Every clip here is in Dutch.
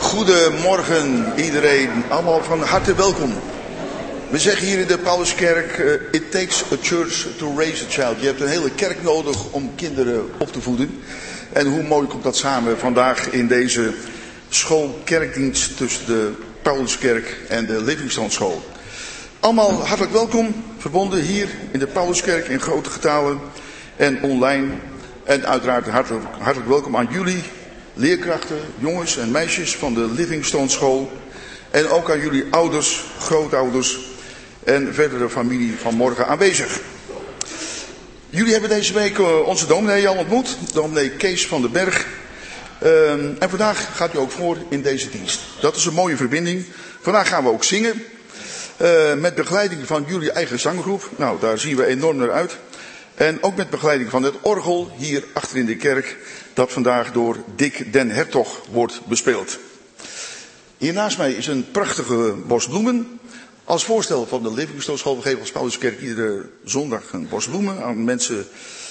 Goedemorgen iedereen, allemaal van harte welkom. We zeggen hier in de Pauluskerk, it takes a church to raise a child. Je hebt een hele kerk nodig om kinderen op te voeden. En hoe mooi komt dat samen vandaag in deze school-kerkdienst tussen de Pauluskerk en de Livingstone School. Allemaal hartelijk welkom, verbonden hier in de Pauluskerk in grote getalen en online. En uiteraard hartelijk welkom aan jullie, leerkrachten, jongens en meisjes van de Livingstone School. En ook aan jullie ouders, grootouders en verdere familie van morgen aanwezig. Jullie hebben deze week onze dominee al ontmoet, dominee Kees van den Berg. En vandaag gaat u ook voor in deze dienst. Dat is een mooie verbinding. Vandaag gaan we ook zingen. Met begeleiding van jullie eigen zanggroep. Nou, daar zien we enorm naar uit. En ook met begeleiding van het orgel hier achter in de kerk. Dat vandaag door Dick den Hertog wordt bespeeld. Hier naast mij is een prachtige bos bloemen. Als voorstel van de Livingstone School. We geven als Pauluskerk iedere zondag een bos bloemen aan mensen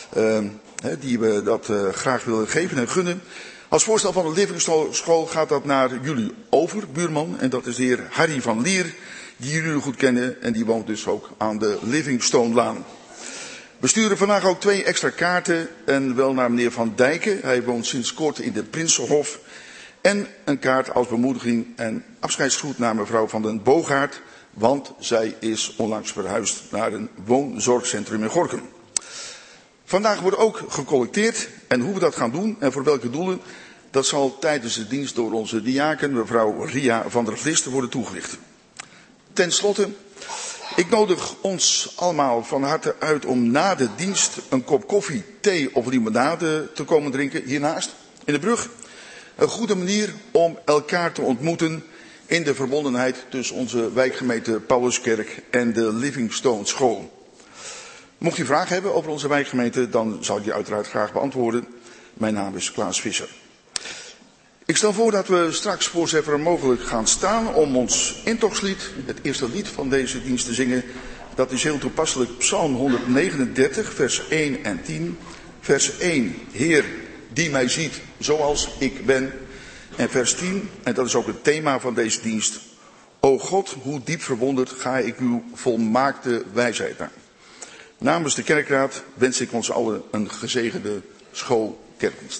die we dat graag willen geven en gunnen. Als voorstel van de Livingstone School gaat dat naar jullie overbuurman. En dat is de heer Harry van Lier, die jullie goed kennen. En die woont dus ook aan de Livingstone-laan. We sturen vandaag ook 2 extra kaarten. En wel naar meneer Van Dijken. Hij woont sinds kort in de Prinsenhof. En een kaart als bemoediging en afscheidsgroet naar mevrouw van den Boogaard. Want zij is onlangs verhuisd naar een woonzorgcentrum in Gorinchem. Vandaag wordt ook gecollecteerd. En hoe we dat gaan doen en voor welke doelen, dat zal tijdens de dienst door onze diaken, mevrouw Ria van der Vlisten, worden toegelicht. Ten slotte, ik nodig ons allemaal van harte uit om na de dienst een kop koffie, thee of limonade te komen drinken hiernaast, in de brug. Een goede manier om elkaar te ontmoeten in de verbondenheid tussen onze wijkgemeente Pauluskerk en de Livingstone School. Mocht u vragen hebben over onze wijkgemeente, dan zal ik die uiteraard graag beantwoorden. Mijn naam is Klaas Visser. Ik stel voor dat we straks voor zover mogelijk gaan staan om ons intochtslied, het eerste lied van deze dienst te zingen. Dat is heel toepasselijk Psalm 139, vers 1 en 10. Vers 1, Heer die mij ziet zoals ik ben. En vers 10, en dat is ook het thema van deze dienst. O God, hoe diep verwonderd ga ik uw volmaakte wijsheid aan. Namens de kerkraad wens ik ons allen een gezegende schoolkerkdienst.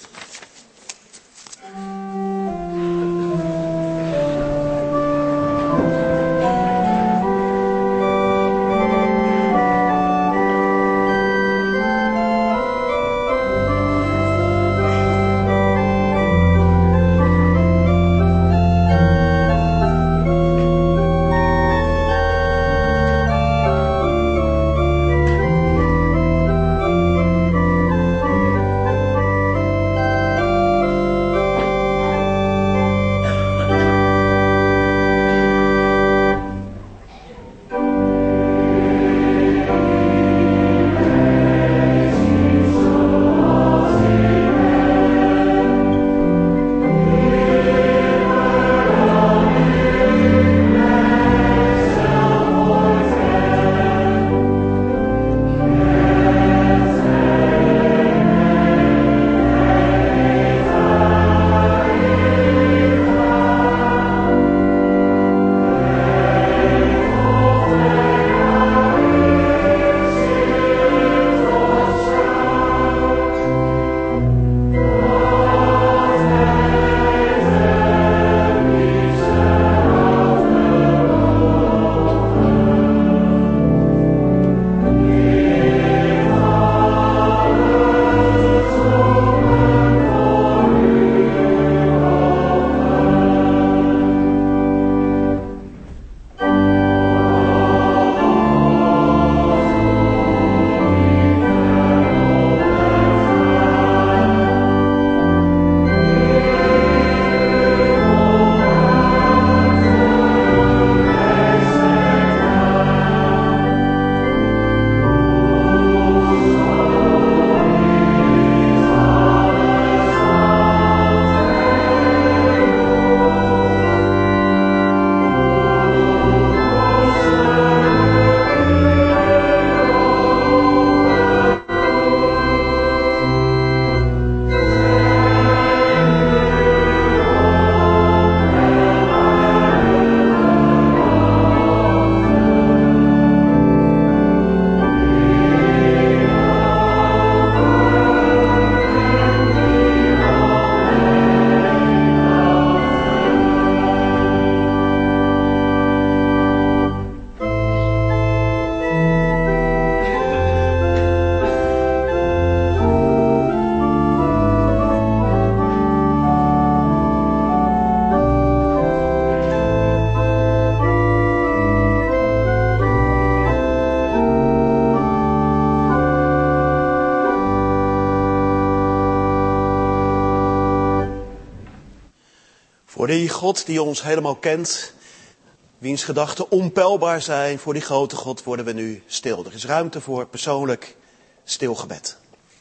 Voor die God die ons helemaal kent, wiens gedachten onpeilbaar zijn, voor die grote God worden we nu stil. Er is ruimte voor persoonlijk stilgebed.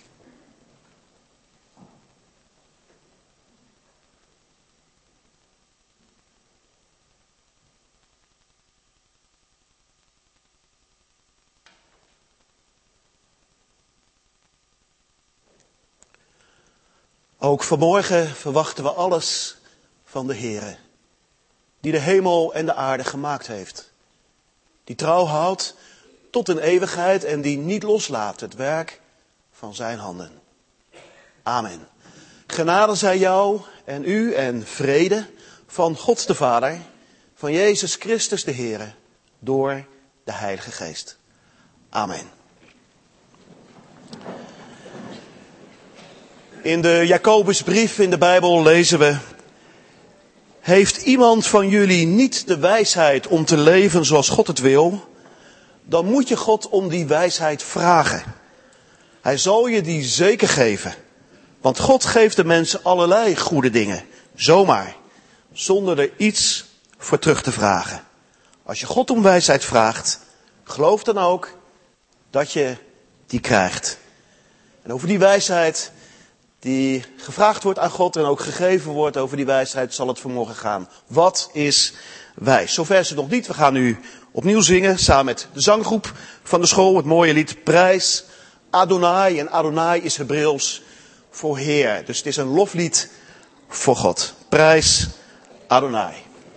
Ook vanmorgen verwachten we alles van de Heere, die de hemel en de aarde gemaakt heeft. Die trouw houdt tot in eeuwigheid en die niet loslaat het werk van zijn handen. Amen. Genade zij jou en u en vrede van God de Vader, van Jezus Christus de Heere, door de Heilige Geest. Amen. In de Jacobusbrief in de Bijbel lezen we: heeft iemand van jullie niet de wijsheid om te leven zoals God het wil, dan moet je God om die wijsheid vragen. Hij zal je die zeker geven. Want God geeft de mensen allerlei goede dingen, zomaar, zonder er iets voor terug te vragen. Als je God om wijsheid vraagt, geloof dan ook dat je die krijgt. En over die wijsheid die gevraagd wordt aan God en ook gegeven wordt, over die wijsheid zal het vanmorgen gaan. Wat is wijs? Zover is het nog niet. We gaan nu opnieuw zingen samen met de zanggroep van de school. Het mooie lied Prijs Adonai. En Adonai is Hebreeuws voor Heer. Dus het is een loflied voor God. Prijs Adonai.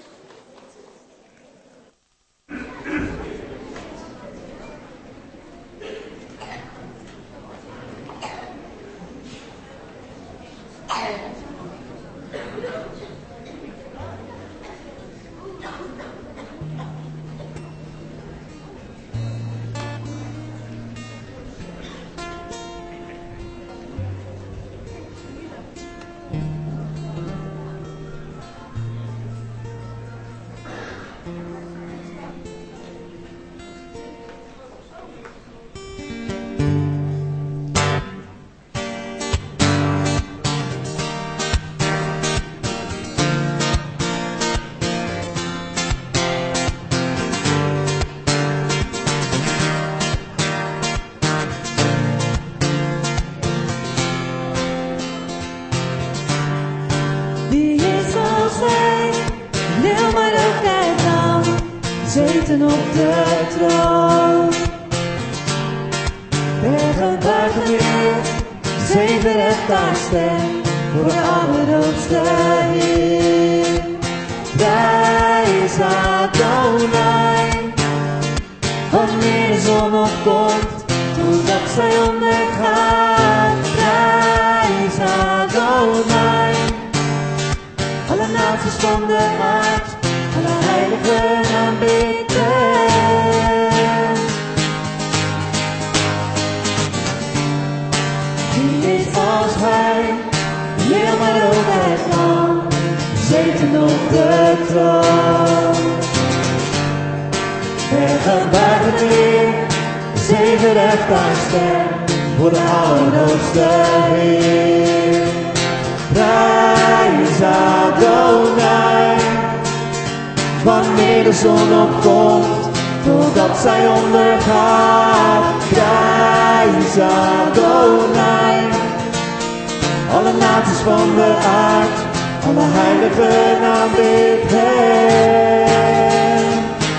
Zeten op de troon. Bergen buigen neer, zeven rechtvaardstem voor de Allerhoogste Heer. Prijs Adonai, wanneer de zon opkomt, totdat zij ondergaat. Prijs Adonai, alle naties van de aard, alle heiligen aanbidden. Wie is als hij, heel maar over het land, zeten op de troon. Bergen buigen neer, zeven rechtvaardstem voor de Allerhoogste Heer. Prijs Adonai, wanneer de zon opkomt, totdat zij ondergaat. Prijs Adonai, alle naties van de aard, alle heiligen aanbid hem.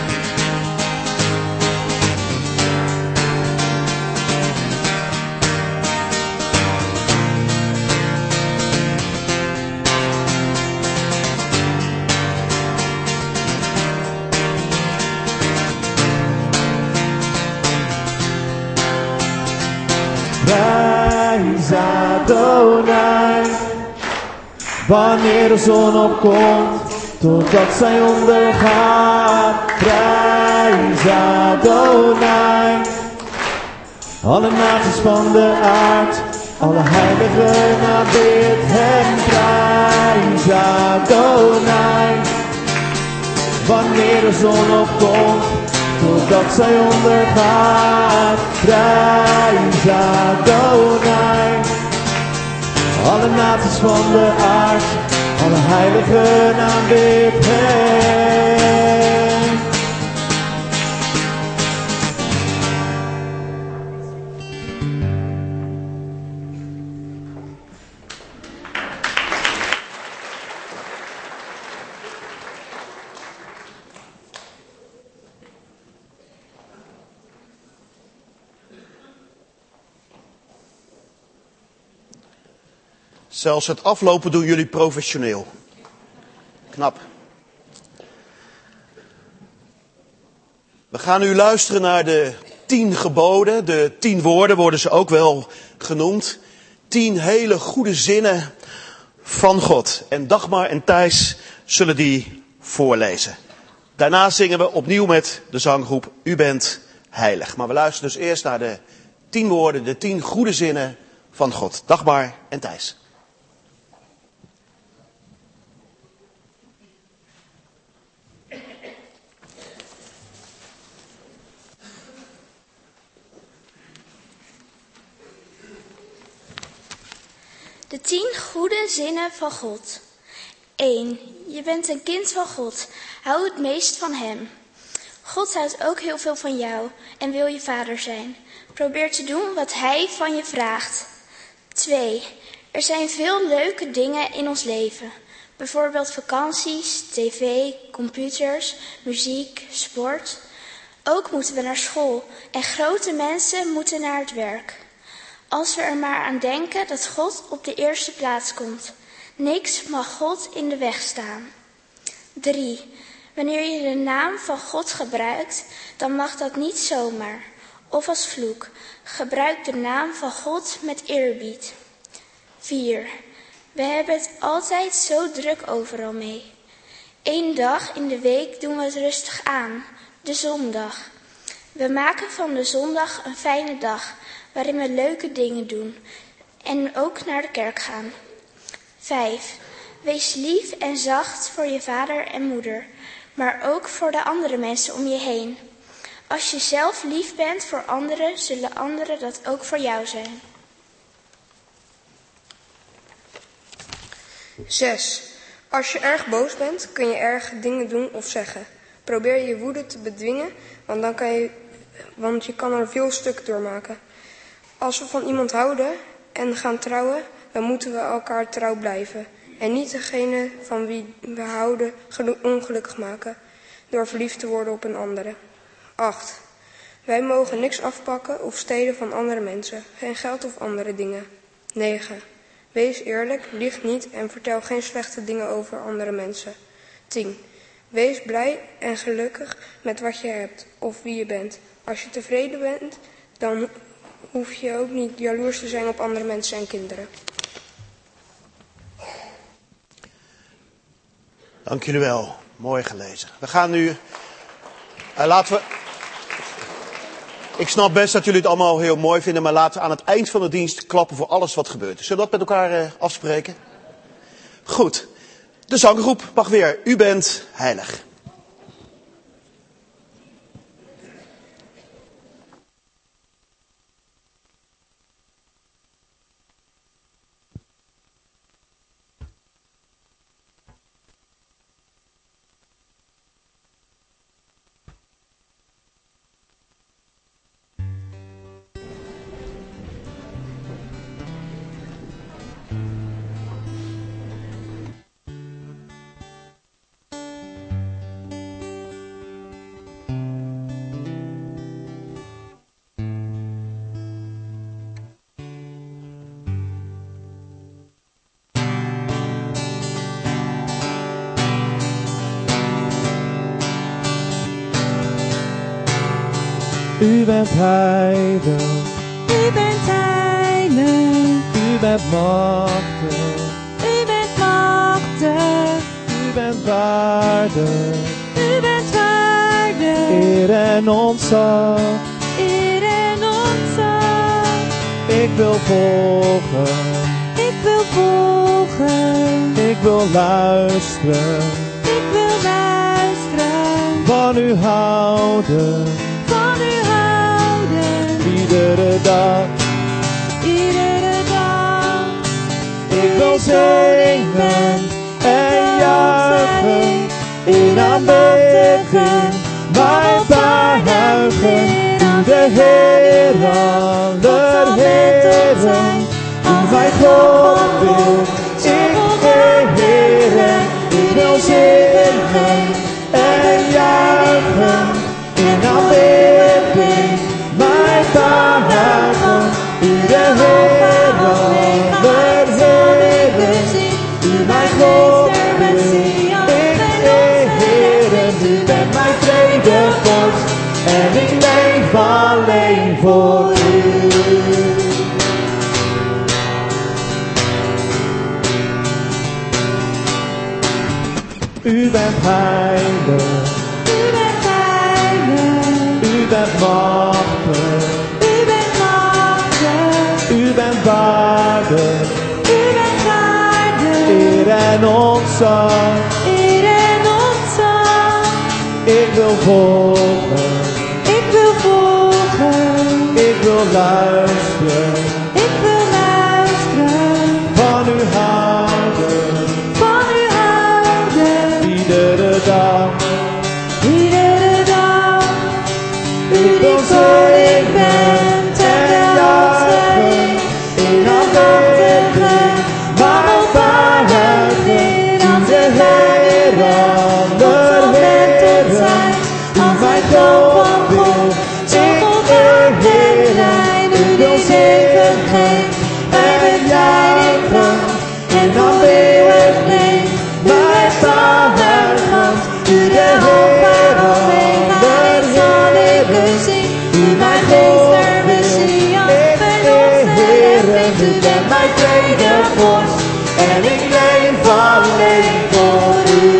Prijs Adonai, wanneer de zon opkomt, totdat zij ondergaat. Prijs Adonai, alle naties van de aard, alle heiligen aanbid hem. Prijs Adonai, wanneer de zon opkomt, totdat zij ondergaat. Prijs Adonai, alle naties van de aard, alle alle heiligen aanbid hem. Zelfs het aflopen doen jullie professioneel. Knap. We gaan nu luisteren naar de 10 geboden. De 10 woorden worden ze ook wel genoemd. 10 hele goede zinnen van God. En Dagmar en Thijs zullen die voorlezen. Daarna zingen we opnieuw met de zanggroep U bent heilig. Maar we luisteren dus eerst naar de 10 woorden, de 10 goede zinnen van God. Dagmar en Thijs. De 10 goede zinnen van God. 1. Je bent een kind van God. Hou het meest van hem. God houdt ook heel veel van jou en wil je vader zijn. Probeer te doen wat hij van je vraagt. 2. Er zijn veel leuke dingen in ons leven. Bijvoorbeeld vakanties, tv, computers, muziek, sport. Ook moeten we naar school en grote mensen moeten naar het werk. Als we er maar aan denken dat God op de eerste plaats komt. Niks mag God in de weg staan. 3. Wanneer je de naam van God gebruikt, dan mag dat niet zomaar. Of als vloek. Gebruik de naam van God met eerbied. 4. We hebben het altijd zo druk overal mee. 1 dag in de week doen we het rustig aan. De zondag. We maken van de zondag een fijne dag, waarin we leuke dingen doen en ook naar de kerk gaan. 5. Wees lief en zacht voor je vader en moeder, maar ook voor de andere mensen om je heen. Als je zelf lief bent voor anderen, zullen anderen dat ook voor jou zijn. 6. Als je erg boos bent, kun je erge dingen doen of zeggen. Probeer je woede te bedwingen, want je kan er veel stuk door maken. Als we van iemand houden en gaan trouwen, dan moeten we elkaar trouw blijven. En niet degene van wie we houden ongelukkig maken, door verliefd te worden op een andere. 8. Wij mogen niks afpakken of stelen van andere mensen, geen geld of andere dingen. 9. Wees eerlijk, lieg niet en vertel geen slechte dingen over andere mensen. 10. Wees blij en gelukkig met wat je hebt of wie je bent. Als je tevreden bent, dan hoef je ook niet jaloers te zijn op andere mensen en kinderen. Dank jullie wel. Mooi gelezen. We gaan nu... Ik snap best dat jullie het allemaal heel mooi vinden, maar laten we aan het eind van de dienst klappen voor alles wat gebeurt. Zullen we dat met elkaar afspreken? Goed. De zanggroep mag weer. U bent heilig. U bent heilig, U bent heilig, u bent machtig, U bent machtig, u bent waardig. U bent waardig, Eer en ontzag, eer en ontzag. ik wil volgen, Ik wil volgen, ik wil luisteren, ik wil luisteren, van u houden, van U houden, iedere dag. iedere dag. Ik wil zingen en buigen, Mijn buigen, u de Heer, aller Heeren. U mijn God wil, ik de Heere, ik wil zingen en juichen in aanbidding. Mijn buigen, u de Heer, aller Heeren. U mijn God wil, ik de Heere, u bent mijn vredevorst en ik leef alleen voor u. U bent heilig, u bent heilig, u bent machtig, u bent machtig, u bent waardig, u bent waardig, eer en ontzag. eer en ontzag. Ik wil volgen, Ik wil volgen, ik wil luisteren, ik wil luisteren, van u houden, van u houden, iedere dag. iedere dag. U Ik wil die koning zingen bent en en welzijn, juichen in machtige, aanbidding. van onbarmhartig, als de u bij Heer, u bent, aller ons bent Heeren. tot zijn, U als mijn een troon God van wil, God, zo ik voldaan de en Heer. rein, u Ik wil die leven geeft, bij bevrijding van, en van eeuwig leeft. U bent zaligend, u de Alpha Omega, ik zal ik u zien. U mijn meester, Messias, ben onze redding. U bent mijn vredevorst, En ik leef alleen voor u.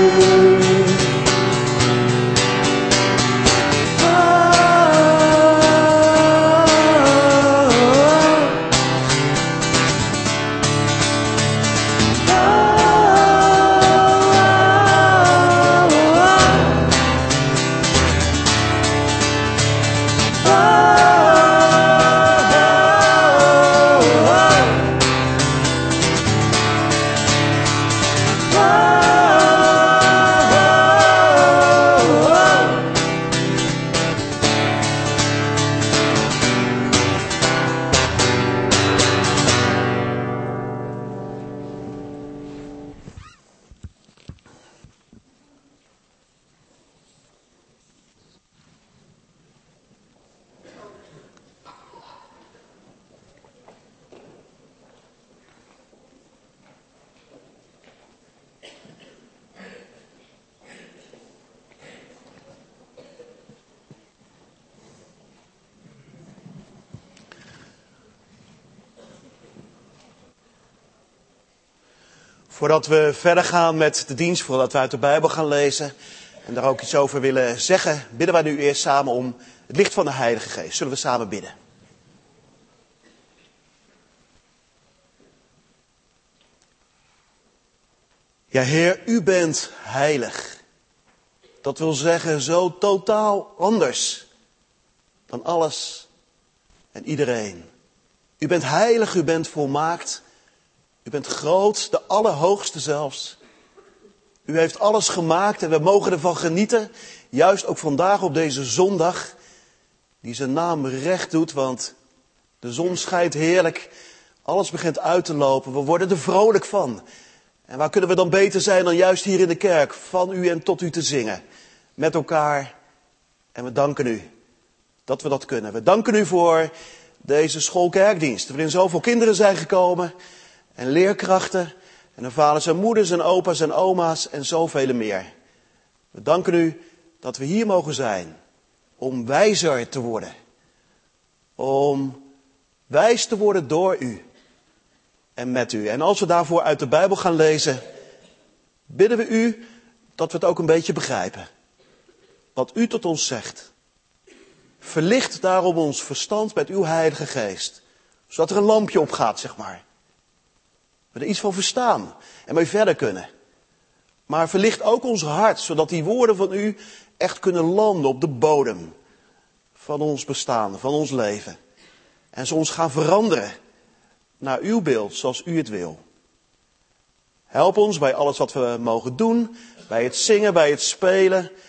Voordat we verder gaan met de dienst, voordat we uit de Bijbel gaan lezen en daar ook iets over willen zeggen, bidden wij nu eerst samen om het licht van de Heilige Geest. Zullen we samen bidden? Ja, Heer, u bent heilig. Dat wil zeggen zo totaal anders dan alles en iedereen. U bent heilig, u bent volmaakt. U bent groot, de Allerhoogste zelfs. U heeft alles gemaakt en we mogen ervan genieten. Juist ook vandaag op deze zondag, die zijn naam recht doet, want de zon schijnt heerlijk. Alles begint uit te lopen, we worden er vrolijk van. En waar kunnen we dan beter zijn dan juist hier in de kerk, van u en tot u te zingen. Met elkaar. En we danken u dat we dat kunnen. We danken u voor deze schoolkerkdienst, waarin zoveel kinderen zijn gekomen. En leerkrachten, en hun vaders en moeders en opa's en oma's en zoveel meer. We danken u dat we hier mogen zijn om wijzer te worden. Om wijs te worden door u en met u. En als we daarvoor uit de Bijbel gaan lezen, bidden we u dat we het ook een beetje begrijpen. Wat u tot ons zegt. Verlicht daarom ons verstand met uw Heilige Geest. Zodat er een lampje opgaat, zeg maar. We er iets van verstaan en mee verder kunnen. Maar verlicht ook ons hart, zodat die woorden van u echt kunnen landen op de bodem van ons bestaan, van ons leven. En ze ons gaan veranderen naar uw beeld, zoals u het wil. Help ons bij alles wat we mogen doen, bij het zingen, bij het spelen,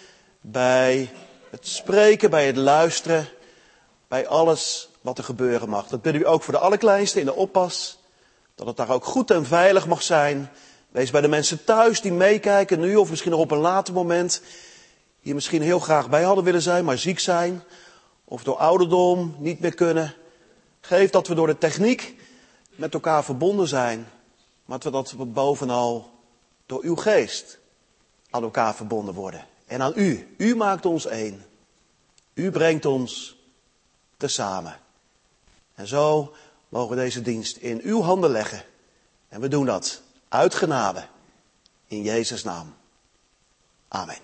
bij het spreken, bij het luisteren, bij alles wat er gebeuren mag. Dat bidden u ook voor de allerkleinste in de oppas, dat het daar ook goed en veilig mag zijn. Wees bij de mensen thuis die meekijken nu of misschien nog op een later moment, hier misschien heel graag bij hadden willen zijn, maar ziek zijn of door ouderdom niet meer kunnen. Geef dat we door de techniek met elkaar verbonden zijn, maar dat we bovenal door uw geest aan elkaar verbonden worden. En aan u. U maakt ons één. U brengt ons tezamen. En zo mogen we deze dienst in uw handen leggen. En we doen dat uit genade. In Jezus' naam. Amen.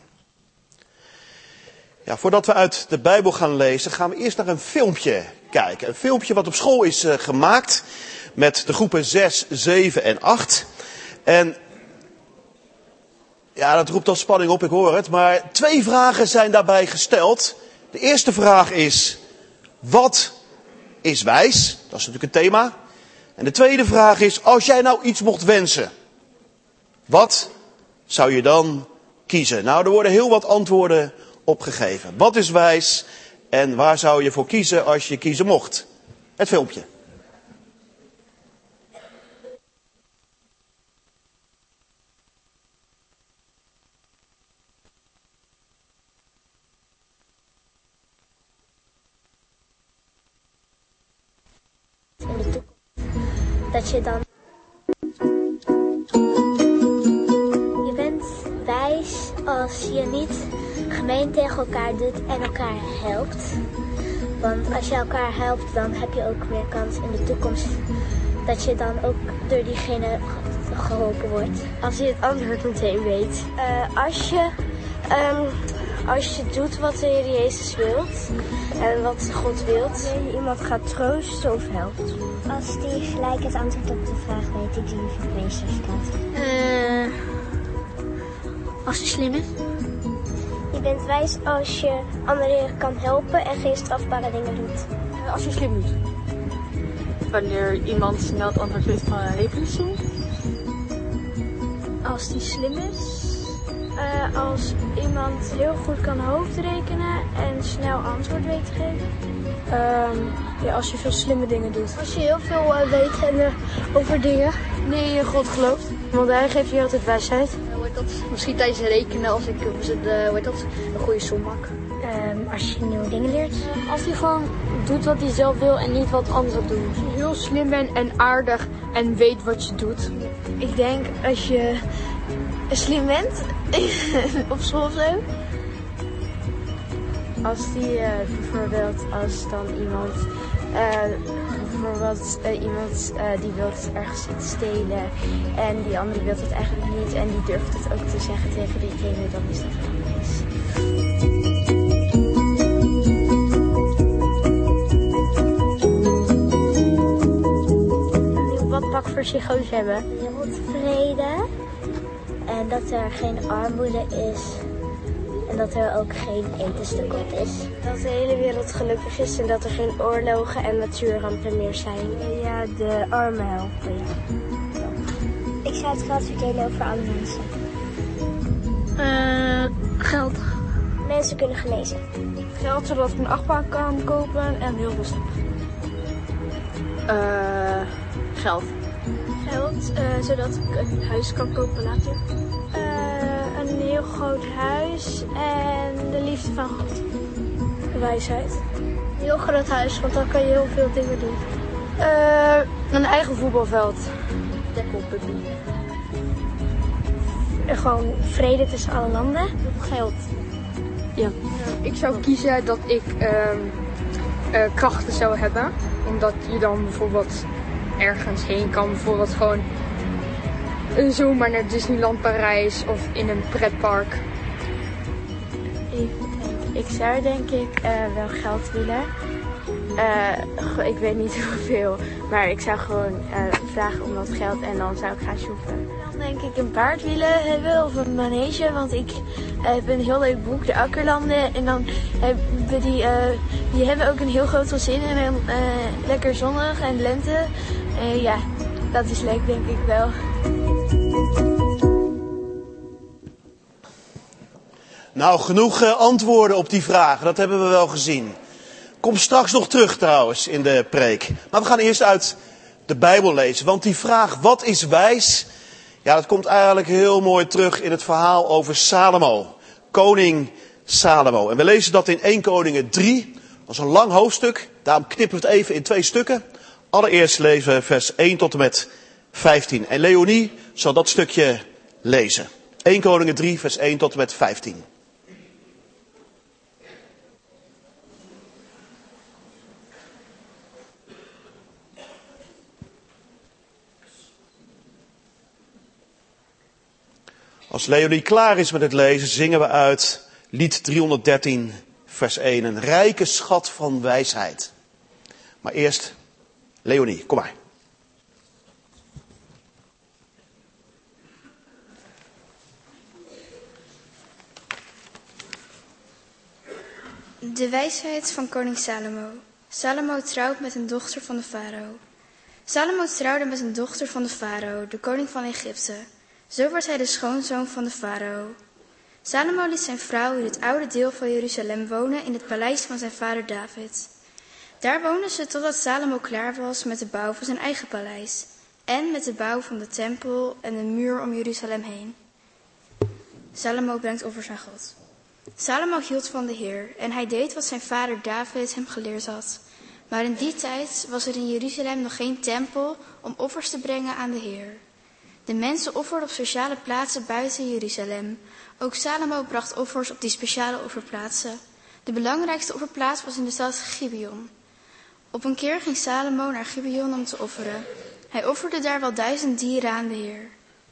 Ja, voordat we uit de Bijbel gaan lezen, gaan we eerst naar een filmpje kijken. Een filmpje wat op school is gemaakt met de groepen 6, 7 en 8. En ja, dat roept al spanning op, ik hoor het. Maar 2 vragen zijn daarbij gesteld. De eerste vraag is, wat is wijs? Dat is natuurlijk een thema. En de tweede vraag is, als jij nou iets mocht wensen, wat zou je dan kiezen? Nou, er worden heel wat antwoorden op gegeven. Wat is wijs en waar zou je voor kiezen als je kiezen mocht? Het filmpje. In de toekomst. Dat je dan... Je bent wijs als je niet gemeen tegen elkaar doet en elkaar helpt. Want als je elkaar helpt, dan heb je ook meer kans in de toekomst dat je dan ook door diegene geholpen wordt. Als je het antwoord meteen weet. Als je doet wat de Heer Jezus wilt en wat God wilt. Je iemand gaat troosten of helpt. Als die gelijk het antwoord op de vraag weet die voor de meester staat. Als hij slim is. Je bent wijs als je anderen kan helpen en geen strafbare dingen doet. Als je slim doet. Wanneer iemand snel het antwoord weet van een rekensom. Als die slim is. Als iemand heel goed kan hoofdrekenen en snel antwoord weet te geven. Als je veel slimme dingen doet. Als je heel veel weet over dingen. Nee, je God gelooft. Want hij geeft je altijd wijsheid. Misschien tijdens rekenen als ik een goede som maak. Als je nieuwe dingen leert. Als hij gewoon doet wat hij zelf wil en niet wat anderen doen. Als je heel slim bent en aardig en weet wat je doet. Ik denk als je slim bent op school of zo. Als die bijvoorbeeld, als dan iemand, die wil ergens iets stelen en die andere wil het eigenlijk niet en die durft het ook te zeggen tegen diegene, dan is dat wel wijs. Een nieuw badpak voor psychose hebben. Wereldvrede. En dat er geen armoede is. En dat er ook geen etenstekort is. Dat de hele wereld gelukkig is en dat er geen oorlogen en natuurrampen meer zijn. Ja, de armen helpen, ja. Ik zou het geld verdelen over alle mensen. Geld. Mensen kunnen genezen. Geld zodat ik een achtbaan kan kopen en heel veel stuk. Geld. Geld, zodat ik een huis kan kopen later. Een heel groot huis en de liefde van God. Wijsheid. Een heel groot huis, want dan kan je heel veel dingen doen. Een eigen voetbalveld. Dekkelpuppy. Gewoon vrede tussen alle landen. Geld. Ja. Ik zou kiezen dat ik krachten zou hebben. Omdat je dan bijvoorbeeld ergens heen kan. Bijvoorbeeld gewoon een zomer naar Disneyland Parijs of in een pretpark. Even denken. Ik zou denk ik wel geld willen. Ik weet niet hoeveel, maar ik zou gewoon vragen om dat geld en dan zou ik gaan shoppen. Dan denk ik een paard willen hebben of een manege, want ik heb een heel leuk boek, De Akkerlanden. En dan hebben die hebben ook een heel groot gezin en lekker zonnig en lente. Ja, dat is leuk denk ik wel. Nou, genoeg antwoorden op die vragen, dat hebben we wel gezien. Kom straks nog terug trouwens in de preek. Maar we gaan eerst uit de Bijbel lezen, want die vraag, wat is wijs? Ja, dat komt eigenlijk heel mooi terug in het verhaal over Salomo, koning Salomo. En we lezen dat in 1 Koningen 3, dat is een lang hoofdstuk, daarom knippen we het even in 2 stukken. Allereerst lezen we vers 1 tot en met 15. En Leonie zal dat stukje lezen. 1 Koningen 3, vers 1 tot en met 15. Als Leonie klaar is met het lezen, zingen we uit lied 313, vers 1. Een rijke schat van wijsheid. Maar eerst, Leonie, kom maar. De wijsheid van koning Salomo. Salomo trouwt met een dochter van de farao. Salomo trouwde met een dochter van de farao, de koning van Egypte. Zo werd hij de schoonzoon van de farao. Salomo liet zijn vrouw in het oude deel van Jeruzalem wonen in het paleis van zijn vader David. Daar woonde ze totdat Salomo klaar was met de bouw van zijn eigen paleis en met de bouw van de tempel en de muur om Jeruzalem heen. Salomo brengt offers aan God. Salomo hield van de Heer en hij deed wat zijn vader David hem geleerd had. Maar in die tijd was er in Jeruzalem nog geen tempel om offers te brengen aan de Heer. De mensen offerden op speciale plaatsen buiten Jeruzalem. Ook Salomo bracht offers op die speciale offerplaatsen. De belangrijkste offerplaats was in de stad Gibeon. Op een keer ging Salomo naar Gibeon om te offeren. Hij offerde daar wel 1000 dieren aan de Heer.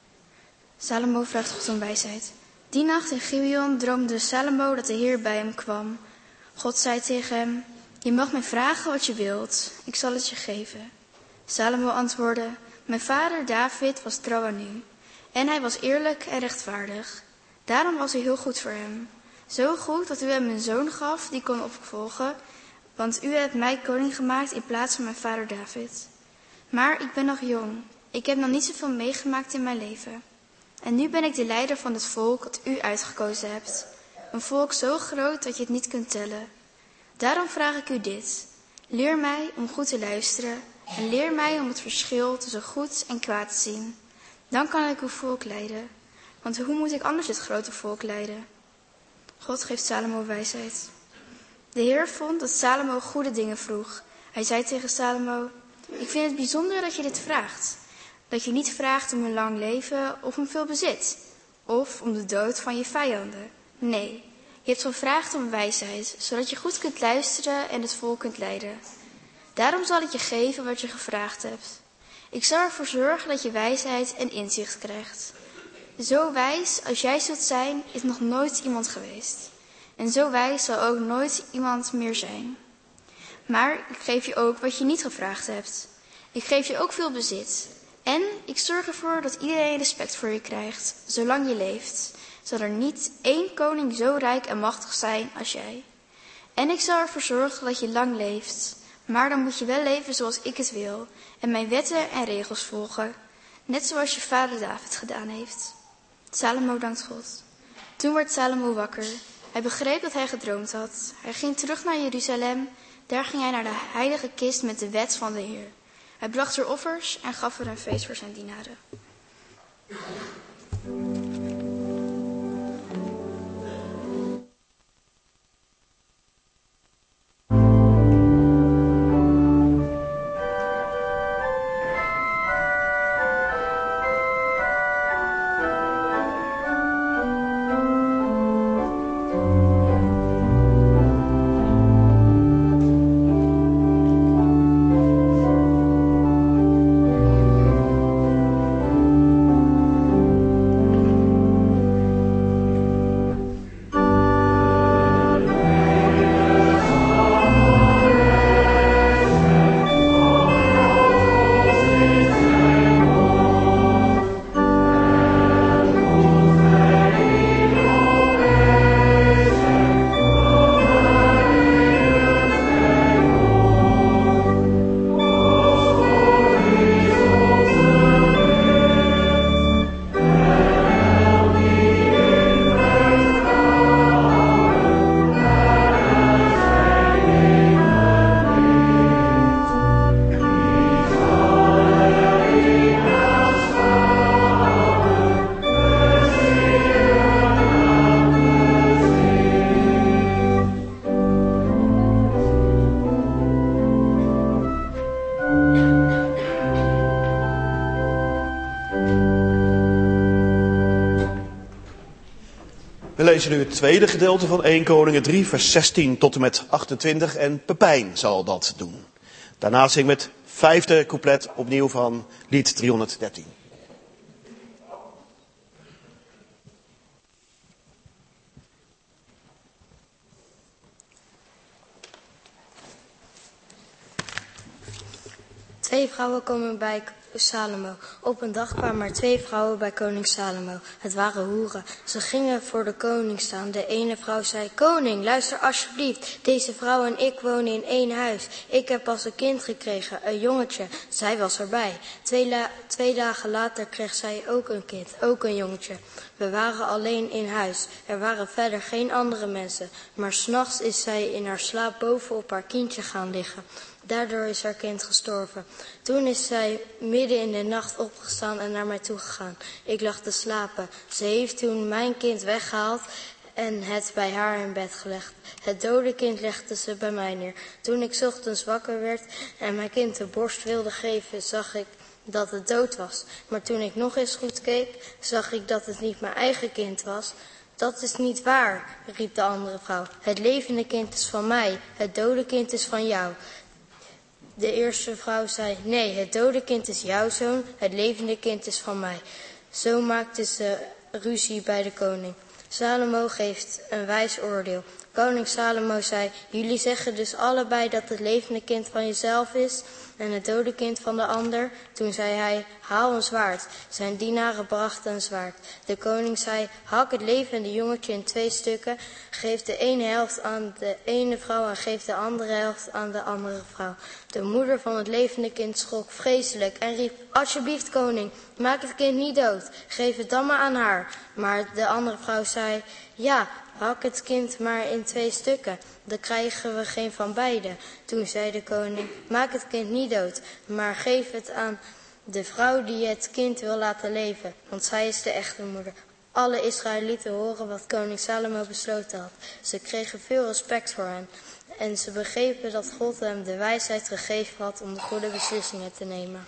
Salomo vraagt God om wijsheid. Die nacht in Gibeon droomde Salomo dat de Heer bij hem kwam. God zei tegen hem, je mag mij vragen wat je wilt, ik zal het je geven. Salomo antwoordde, mijn vader David was trouw aan u. En hij was eerlijk en rechtvaardig. Daarom was u heel goed voor hem. Zo goed dat u hem een zoon gaf die kon opvolgen, want u hebt mij koning gemaakt in plaats van mijn vader David. Maar ik ben nog jong. Ik heb nog niet zoveel meegemaakt in mijn leven. En nu ben ik de leider van het volk dat u uitgekozen hebt. Een volk zo groot dat je het niet kunt tellen. Daarom vraag ik u dit. Leer mij om goed te luisteren en leer mij om het verschil tussen goed en kwaad te zien. Dan kan ik uw volk leiden. Want hoe moet ik anders dit grote volk leiden? God geeft Salomo wijsheid. De Heer vond dat Salomo goede dingen vroeg. Hij zei tegen Salomo, ik vind het bijzonder dat je dit vraagt. Dat je niet vraagt om een lang leven of om veel bezit. Of om de dood van je vijanden. Nee, je hebt gevraagd om wijsheid, zodat je goed kunt luisteren en het volk kunt leiden. Daarom zal ik je geven wat je gevraagd hebt. Ik zal ervoor zorgen dat je wijsheid en inzicht krijgt. Zo wijs als jij zult zijn, is nog nooit iemand geweest. En zo wijs zal ook nooit iemand meer zijn. Maar ik geef je ook wat je niet gevraagd hebt. Ik geef je ook veel bezit. En ik zorg ervoor dat iedereen respect voor je krijgt, zolang je leeft. Zal er niet één koning zo rijk en machtig zijn als jij. En ik zal ervoor zorgen dat je lang leeft. Maar dan moet je wel leven zoals ik het wil. En mijn wetten en regels volgen. Net zoals je vader David gedaan heeft. Salomo dankt God. Toen werd Salomo wakker. Hij begreep dat hij gedroomd had. Hij ging terug naar Jeruzalem. Daar ging hij naar de heilige kist met de wet van de Heer. Hij bracht er offers en gaf er een feest voor zijn dienaren. We lezen nu het tweede gedeelte van 1 Koningen 3, vers 16 tot en met 28 en Pepijn zal dat doen. Daarna zingen we het vijfde couplet opnieuw van lied 313. Twee vrouwen komen bij Salomo. Op een dag kwamen er 2 vrouwen bij koning Salomo. Het waren hoeren. Ze gingen voor de koning staan. De ene vrouw zei: Koning, luister alsjeblieft. Deze vrouw en ik wonen in 1 huis. Ik heb pas een kind gekregen, een jongetje. Zij was erbij. 2 dagen later kreeg zij ook een kind, ook een jongetje. We waren alleen in huis. Er waren verder geen andere mensen. Maar 's nachts is zij in haar slaap bovenop haar kindje gaan liggen. Daardoor is haar kind gestorven. Toen is zij midden in de nacht opgestaan en naar mij toegegaan. Ik lag te slapen. Ze heeft toen mijn kind weggehaald en het bij haar in bed gelegd. Het dode kind legde ze bij mij neer. Toen ik 's ochtends wakker werd en mijn kind de borst wilde geven, zag ik dat het dood was. Maar toen ik nog eens goed keek, zag ik dat het niet mijn eigen kind was. Dat is niet waar, riep de andere vrouw. Het levende kind is van mij, het dode kind is van jou. De eerste vrouw zei: nee, het dode kind is jouw zoon, het levende kind is van mij. Zo maakten ze ruzie bij de koning. Salomo geeft een wijs oordeel. Koning Salomo zei: jullie zeggen dus allebei dat het levende kind van jezelf is en het dode kind van de ander. Toen zei hij: haal een zwaard. Zijn dienaren brachten een zwaard. De koning zei: hak het levende jongetje in 2 stukken. Geef de ene helft aan de ene vrouw en geef de andere helft aan de andere vrouw. De moeder van het levende kind schrok vreselijk en riep: alsjeblieft koning, maak het kind niet dood. Geef het dan maar aan haar. Maar de andere vrouw zei: ja, hak het kind maar in 2 stukken. Dan krijgen we geen van beiden. Toen zei de koning: maak het kind niet dood, maar geef het aan de vrouw die het kind wil laten leven, want zij is de echte moeder. Alle Israëlieten horen wat koning Salomo besloten had. Ze kregen veel respect voor hem en ze begrepen dat God hem de wijsheid gegeven had om de goede beslissingen te nemen.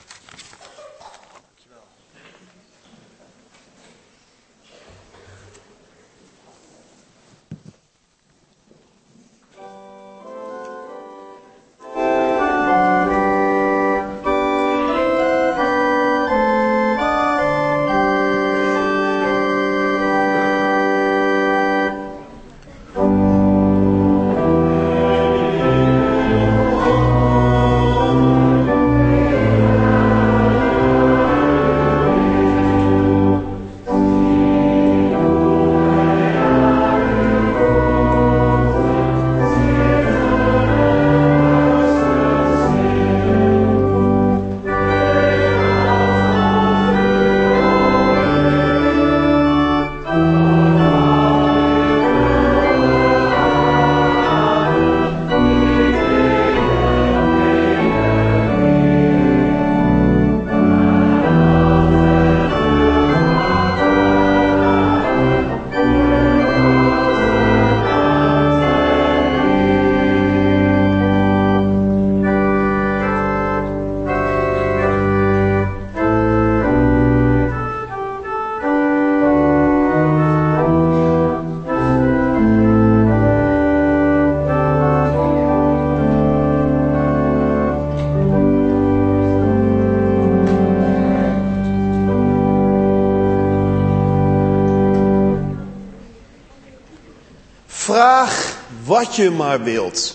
Vraag wat je maar wilt.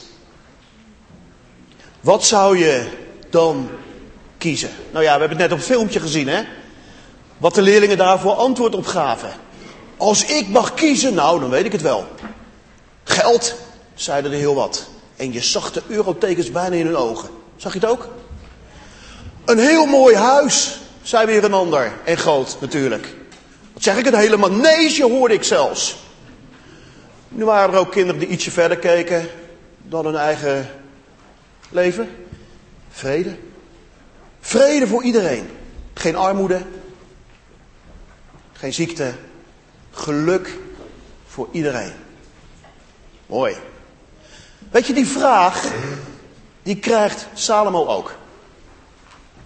Wat zou je dan kiezen? Nou ja, we hebben het net op het filmpje gezien, hè? Wat de leerlingen daarvoor antwoord op gaven. Als ik mag kiezen, nou, dan weet ik het wel. Geld, zeiden er heel wat. En je zag de eurotekens bijna in hun ogen. Zag je het ook? Een heel mooi huis, zei weer een ander. En groot, natuurlijk. Wat zeg ik het hele manege, hoorde ik zelfs. Nu waren er ook kinderen die ietsje verder keken dan hun eigen leven. Vrede. Vrede voor iedereen. Geen armoede. Geen ziekte. Geluk voor iedereen. Mooi. Weet je, die vraag, die krijgt Salomo ook.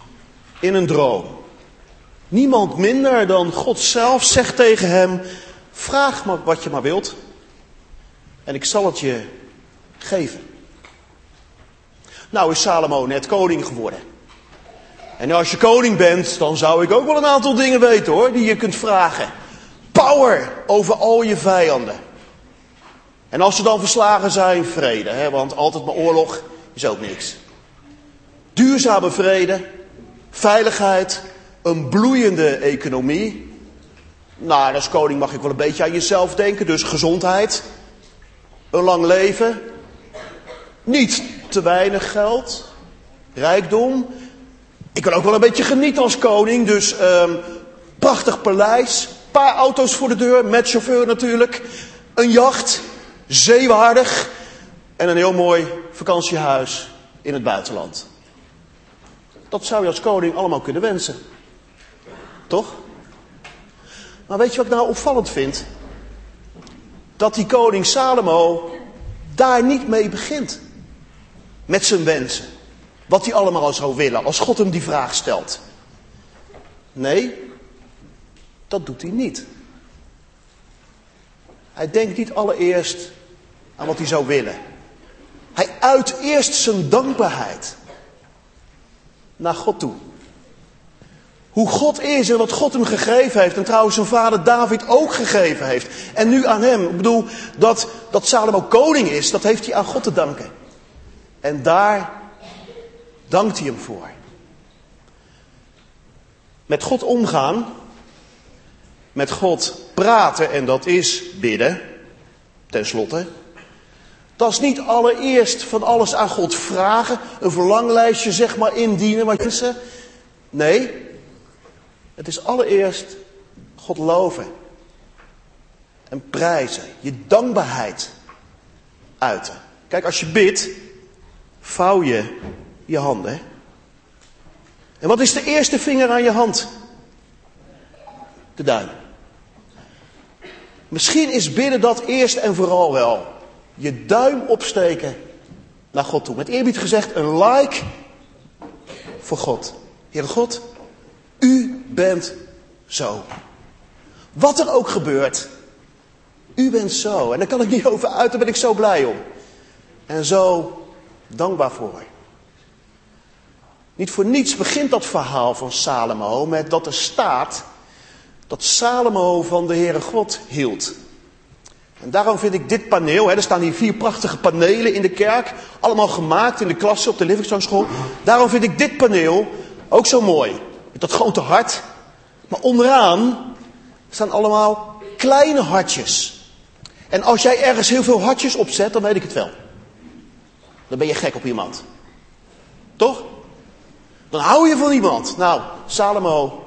In een droom. Niemand minder dan God zelf zegt tegen hem: vraag maar wat je maar wilt en ik zal het je geven. Nou is Salomo net koning geworden. En als je koning bent, dan zou ik ook wel een aantal dingen weten hoor, die je kunt vragen. Power over al je vijanden. En als ze dan verslagen zijn, vrede. Hè, want altijd maar oorlog is ook niks. Duurzame vrede, veiligheid, een bloeiende economie. Nou, als koning mag ik wel een beetje aan jezelf denken. Dus gezondheid, een lang leven, niet te weinig geld, rijkdom. Ik wil ook wel een beetje genieten als koning. Dus prachtig paleis, paar auto's voor de deur, met chauffeur natuurlijk. Een jacht, zeewaardig en een heel mooi vakantiehuis in het buitenland. Dat zou je als koning allemaal kunnen wensen. Toch? Maar weet je wat ik nou opvallend vind? Dat die koning Salomo daar niet mee begint. Met zijn wensen. Wat hij allemaal al zou willen als God hem die vraag stelt. Nee, dat doet hij niet. Hij denkt niet allereerst aan wat hij zou willen. Hij uit eerst zijn dankbaarheid naar God toe. Hoe God is en wat God hem gegeven heeft. En trouwens zijn vader David ook gegeven heeft. En nu aan hem. Ik bedoel, dat Salomo koning is, dat heeft hij aan God te danken. En daar dankt hij hem voor. Met God omgaan. Met God praten, en dat is bidden. Tenslotte. Dat is niet allereerst van alles aan God vragen. Een verlanglijstje zeg maar indienen. Wat mensen. Nee. Het is allereerst God loven. En prijzen. Je dankbaarheid uiten. Kijk, als je bidt, vouw je je handen. En wat is de eerste vinger aan je hand? De duim. Misschien is bidden dat eerst en vooral wel. Je duim opsteken naar God toe. Met eerbied gezegd, een like voor God. Heere God, u bent zo. Wat er ook gebeurt, u bent zo. En daar kan ik niet over uit, daar ben ik zo blij om. En zo dankbaar voor. Niet voor niets begint dat verhaal van Salomo met dat er staat dat Salomo van de Heere God hield. En daarom vind ik dit paneel, er staan hier 4 prachtige panelen in de kerk, allemaal gemaakt in de klasse op de Livingstone School. Daarom vind ik dit paneel ook zo mooi. Met dat grote hart. Maar onderaan staan allemaal kleine hartjes. En als jij ergens heel veel hartjes opzet, dan weet ik het wel. Dan ben je gek op iemand. Toch? Dan hou je van iemand. Nou, Salomo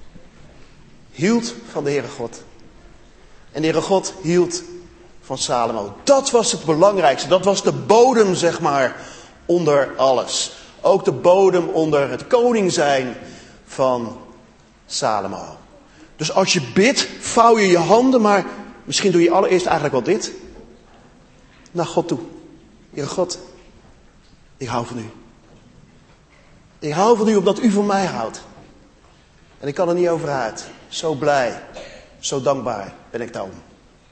hield van de Heere God. En de Heere God hield van Salomo. Dat was het belangrijkste. Dat was de bodem, zeg maar, onder alles. Ook de bodem onder het koning zijn van Salomo. Dus als je bidt, vouw je je handen, maar misschien doe je allereerst eigenlijk wel dit. Naar God toe. Heere God, ik hou van u. Ik hou van u omdat u van mij houdt. En ik kan er niet over uit. Zo blij, zo dankbaar ben ik daarom.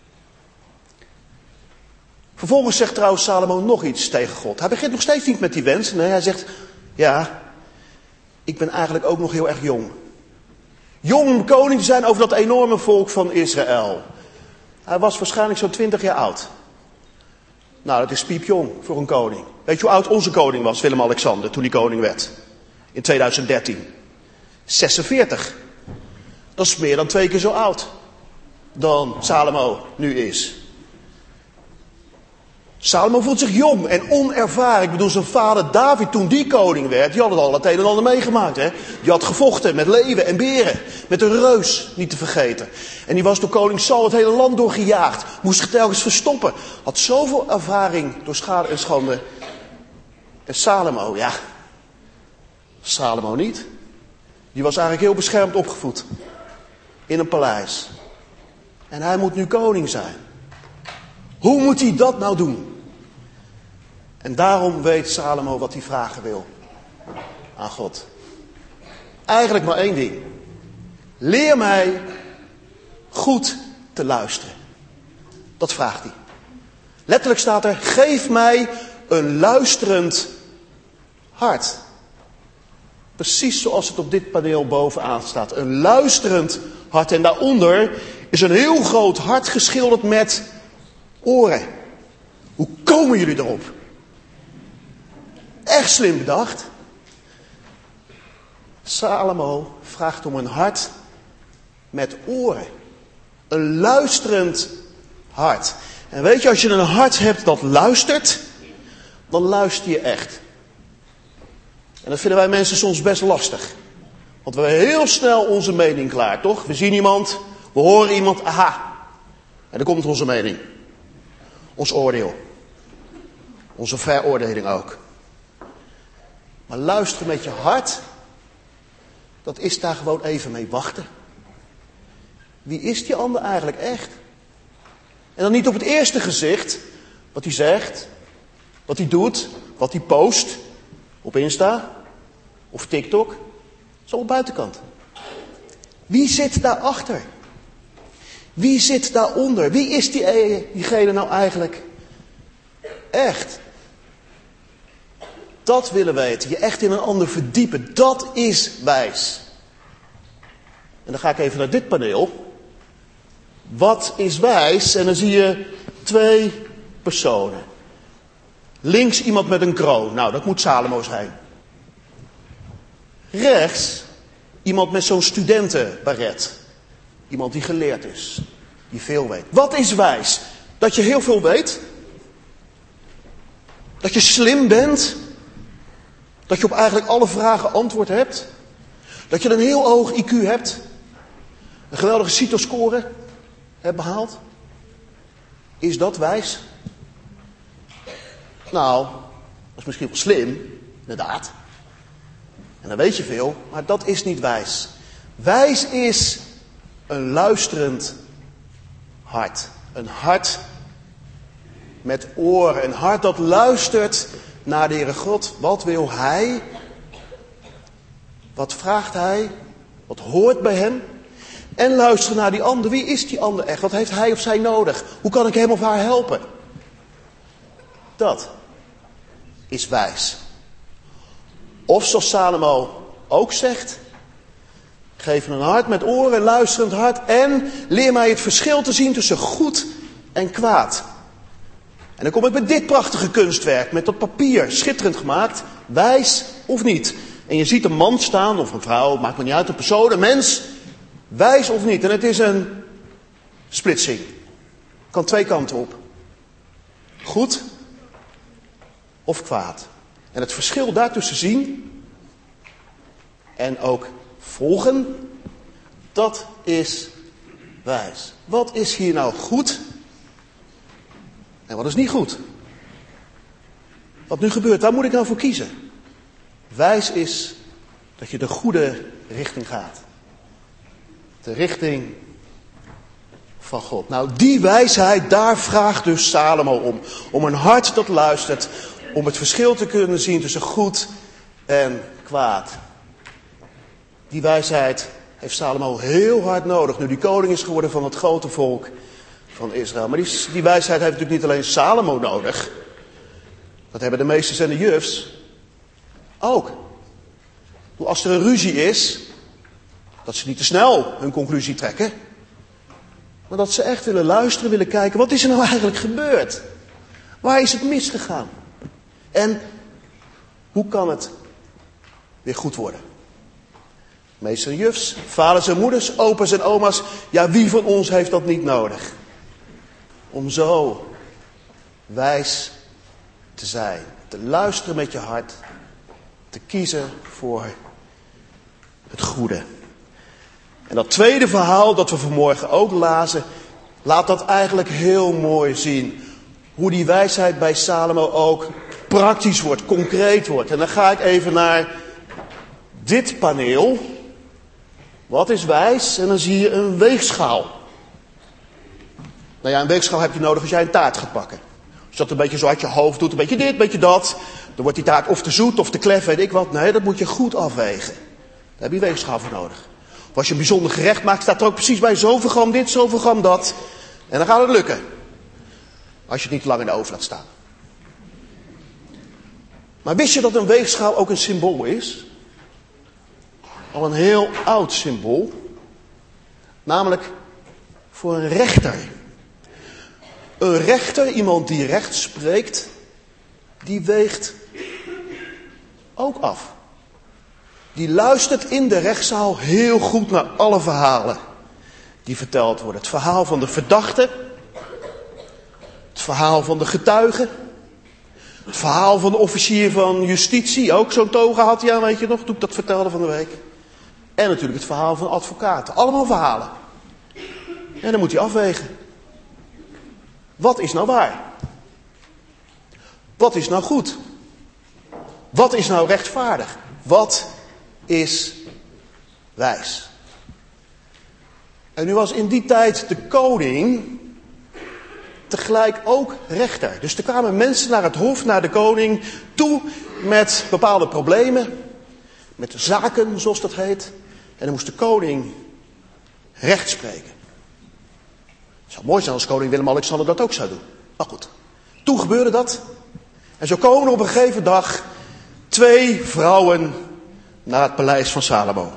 Vervolgens zegt trouwens Salomo nog iets tegen God. Hij begint nog steeds niet met die wens. Nee, hij zegt, ja, ik ben eigenlijk ook nog heel erg jong. Jong om koning te zijn over dat enorme volk van Israël. Hij was waarschijnlijk zo'n 20 jaar oud. Nou, dat is piepjong voor een koning. Weet je hoe oud onze koning was, Willem-Alexander, toen hij koning werd? In 2013. 46. Dat is meer dan 2 keer zo oud dan Salomo nu is. Salomo voelt zich jong en onervaren. Ik bedoel, zijn vader David, toen die koning werd, die had het al het een en ander meegemaakt. Hè? Die had gevochten met leeuwen en beren. Met een reus, niet te vergeten. En die was door koning Saul het hele land doorgejaagd. Moest zich telkens verstoppen. Had zoveel ervaring door schade en schande. En Salomo, ja. Salomo niet. Die was eigenlijk heel beschermd opgevoed. In een paleis. En hij moet nu koning zijn. Hoe moet hij dat nou doen? En daarom weet Salomo wat hij vragen wil aan God. Eigenlijk maar één ding. Leer mij goed te luisteren. Dat vraagt hij. Letterlijk staat er, geef mij een luisterend hart. Precies zoals het op dit paneel bovenaan staat. Een luisterend hart. En daaronder is een heel groot hart geschilderd met oren. Hoe komen jullie erop? Echt slim bedacht. Salomo vraagt om een hart met oren. Een luisterend hart. En weet je, als je een hart hebt dat luistert, dan luister je echt. En dat vinden wij mensen soms best lastig. Want we hebben heel snel onze mening klaar, toch? We zien iemand, we horen iemand, aha. En dan komt onze mening. Ons oordeel. Onze veroordeling ook. Maar luisteren met je hart, dat is daar gewoon even mee wachten. Wie is die ander eigenlijk echt? En dan niet op het eerste gezicht, wat hij zegt, wat hij doet, wat hij post op Insta of TikTok. Zo op buitenkant. Wie zit daarachter? Wie zit daaronder? Wie is diegene nou eigenlijk echt? Dat willen weten. Je echt in een ander verdiepen. Dat is wijs. En dan ga ik even naar dit paneel. Wat is wijs? En dan zie je 2 personen. Links iemand met een kroon. Nou, dat moet Salomo zijn. Rechts iemand met zo'n studentenbaret. Iemand die geleerd is. Die veel weet. Wat is wijs? Dat je heel veel weet. Dat je slim bent. Dat je op eigenlijk alle vragen antwoord hebt. Dat je een heel hoog IQ hebt. Een geweldige CITO-score hebt behaald. Is dat wijs? Nou, dat is misschien wel slim, inderdaad. En dan weet je veel, maar dat is niet wijs. Wijs is een luisterend hart. Een hart met oren. Een hart dat luistert naar de Heere God. Wat wil Hij? Wat vraagt Hij? Wat hoort bij Hem? En luisteren naar die ander. Wie is die ander echt? Wat heeft hij of zij nodig? Hoe kan ik hem of haar helpen? Dat is wijs. Of zoals Salomo ook zegt. Geef me een hart met oren, een luisterend hart. En leer mij het verschil te zien tussen goed en kwaad. En dan kom ik met dit prachtige kunstwerk. Met dat papier, schitterend gemaakt. Wijs of niet. En je ziet een man staan, of een vrouw, maakt me niet uit, een persoon, een mens. Wijs of niet. En het is een splitsing. Kan 2 kanten op. Goed of kwaad. En het verschil daartussen zien en ook volgen, dat is wijs. Wat is hier nou goed en wat is niet goed? Wat nu gebeurt, waar moet ik nou voor kiezen? Wijs is dat je de goede richting gaat. De richting van God. Nou, die wijsheid, daar vraagt dus Salomo om. Om een hart dat luistert. Om het verschil te kunnen zien tussen goed en kwaad. Die wijsheid heeft Salomo heel hard nodig. Nu die koning is geworden van het grote volk van Israël. Maar die wijsheid heeft natuurlijk niet alleen Salomo nodig. Dat hebben de meesters en de jufs ook. Als er een ruzie is, dat ze niet te snel hun conclusie trekken. Maar dat ze echt willen luisteren, willen kijken. Wat is er nou eigenlijk gebeurd? Waar is het misgegaan? En hoe kan het weer goed worden? Meesters en jufs, vaders en moeders, opa's en oma's. Ja, wie van ons heeft dat niet nodig? Om zo wijs te zijn. Te luisteren met je hart. Te kiezen voor het goede. En dat tweede verhaal dat we vanmorgen ook lazen, laat dat eigenlijk heel mooi zien. Hoe die wijsheid bij Salomo ook praktisch wordt, concreet wordt. En dan ga ik even naar dit paneel. Wat is wijs? En dan zie je een weegschaal. Nou ja, een weegschaal heb je nodig als jij een taart gaat pakken. Als je dat een beetje zo uit je hoofd doet, een beetje dit, een beetje dat. Dan wordt die taart of te zoet of te klef, weet ik wat. Nee, dat moet je goed afwegen. Daar heb je een weegschaal voor nodig. Of als je een bijzonder gerecht maakt, staat er ook precies bij zoveel gram dit, zoveel gram dat. En dan gaat het lukken. Als je het niet te lang in de oven laat staan. Maar wist je dat een weegschaal ook een symbool is? Al een heel oud symbool. Namelijk voor een rechter. Een rechter, iemand die recht spreekt, die weegt ook af. Die luistert in de rechtszaal heel goed naar alle verhalen die verteld worden. Het verhaal van de verdachte. Het verhaal van de getuige. Het verhaal van de officier van justitie. Ook zo'n toga had hij aan, weet je nog, toen ik dat vertelde van de week. En natuurlijk het verhaal van advocaten. Allemaal verhalen. En dan moet hij afwegen. Wat is nou waar? Wat is nou goed? Wat is nou rechtvaardig? Wat is wijs? En nu was in die tijd de koning tegelijk ook rechter. Dus er kwamen mensen naar het hof, naar de koning toe met bepaalde problemen. Met zaken, zoals dat heet. En dan moest de koning recht spreken. Het zou mooi zijn als koning Willem-Alexander dat ook zou doen. Maar goed, toen gebeurde dat. En zo komen er op een gegeven dag 2 vrouwen naar het paleis van Salomo.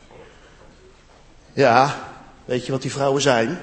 Ja, weet je wat die vrouwen zijn?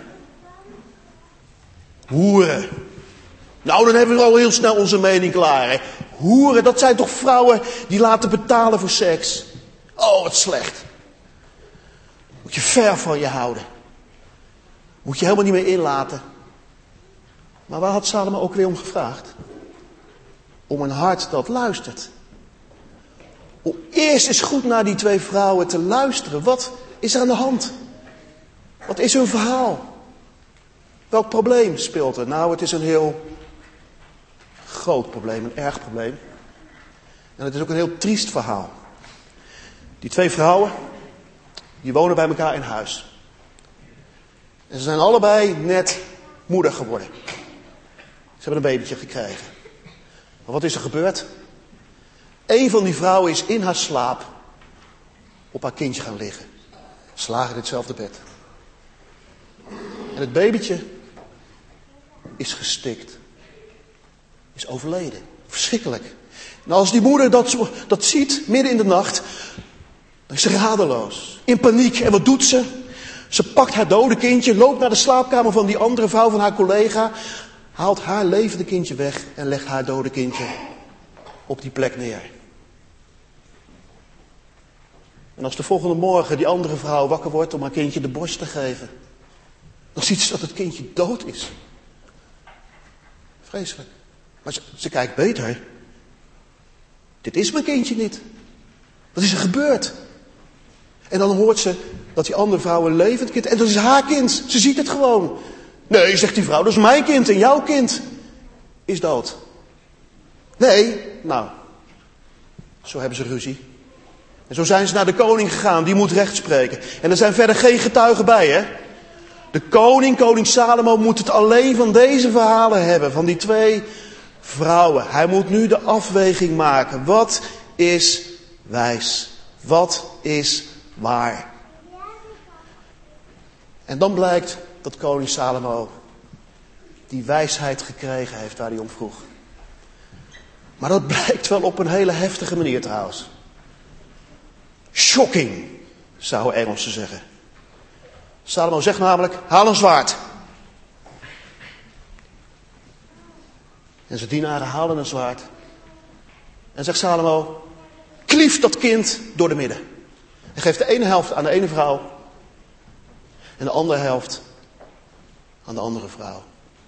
Hoeren. Nou, dan hebben we al heel snel onze mening klaar. Hè? Hoeren, dat zijn toch vrouwen die laten betalen voor seks. Oh, wat slecht. Moet je ver van je houden. Moet je helemaal niet meer inlaten. Maar waar had Salomo ook weer om gevraagd? Om een hart dat luistert. Om eerst eens goed naar die 2 vrouwen te luisteren. Wat is er aan de hand? Wat is hun verhaal? Welk probleem speelt er? Nou, het is een heel groot probleem, een erg probleem. En het is ook een heel triest verhaal. Die 2 vrouwen, die wonen bij elkaar in huis. En ze zijn allebei net moeder geworden. Ze hebben een babytje gekregen. Maar wat is er gebeurd? Eén van die vrouwen is in haar slaap op haar kindje gaan liggen. Ze lagen in hetzelfde bed. En het babytje is gestikt. Is overleden. Verschrikkelijk. En als die moeder dat ziet, midden in de nacht, dan is ze radeloos. In paniek. En wat doet ze? Ze pakt haar dode kindje, loopt naar de slaapkamer van die andere vrouw van haar collega, haalt haar levende kindje weg en legt haar dode kindje op die plek neer. En als de volgende morgen die andere vrouw wakker wordt om haar kindje de borst te geven, dan ziet ze dat het kindje dood is. Vreselijk. Maar ze kijkt beter. Dit is mijn kindje niet. Wat is er gebeurd? En dan hoort ze dat die andere vrouw een levend kind, en dat is haar kind. Ze ziet het gewoon. Nee, zegt die vrouw, dat is mijn kind en jouw kind is dood. Nee, nou, zo hebben ze ruzie. En zo zijn ze naar de koning gegaan, die moet recht spreken. En er zijn verder geen getuigen bij, hè. De koning Salomo, moet het alleen van deze verhalen hebben, van die 2 vrouwen. Hij moet nu de afweging maken. Wat is wijs? Wat is waar? En dan blijkt dat koning Salomo die wijsheid gekregen heeft waar hij om vroeg. Maar dat blijkt wel op een hele heftige manier trouwens. Shocking, zouden Engelsen zeggen. Salomo zegt namelijk, haal een zwaard. En zijn dienaren halen een zwaard. En zegt Salomo, klief dat kind door de midden. En geeft de ene helft aan de ene vrouw. En de andere helft aan de andere vrouw.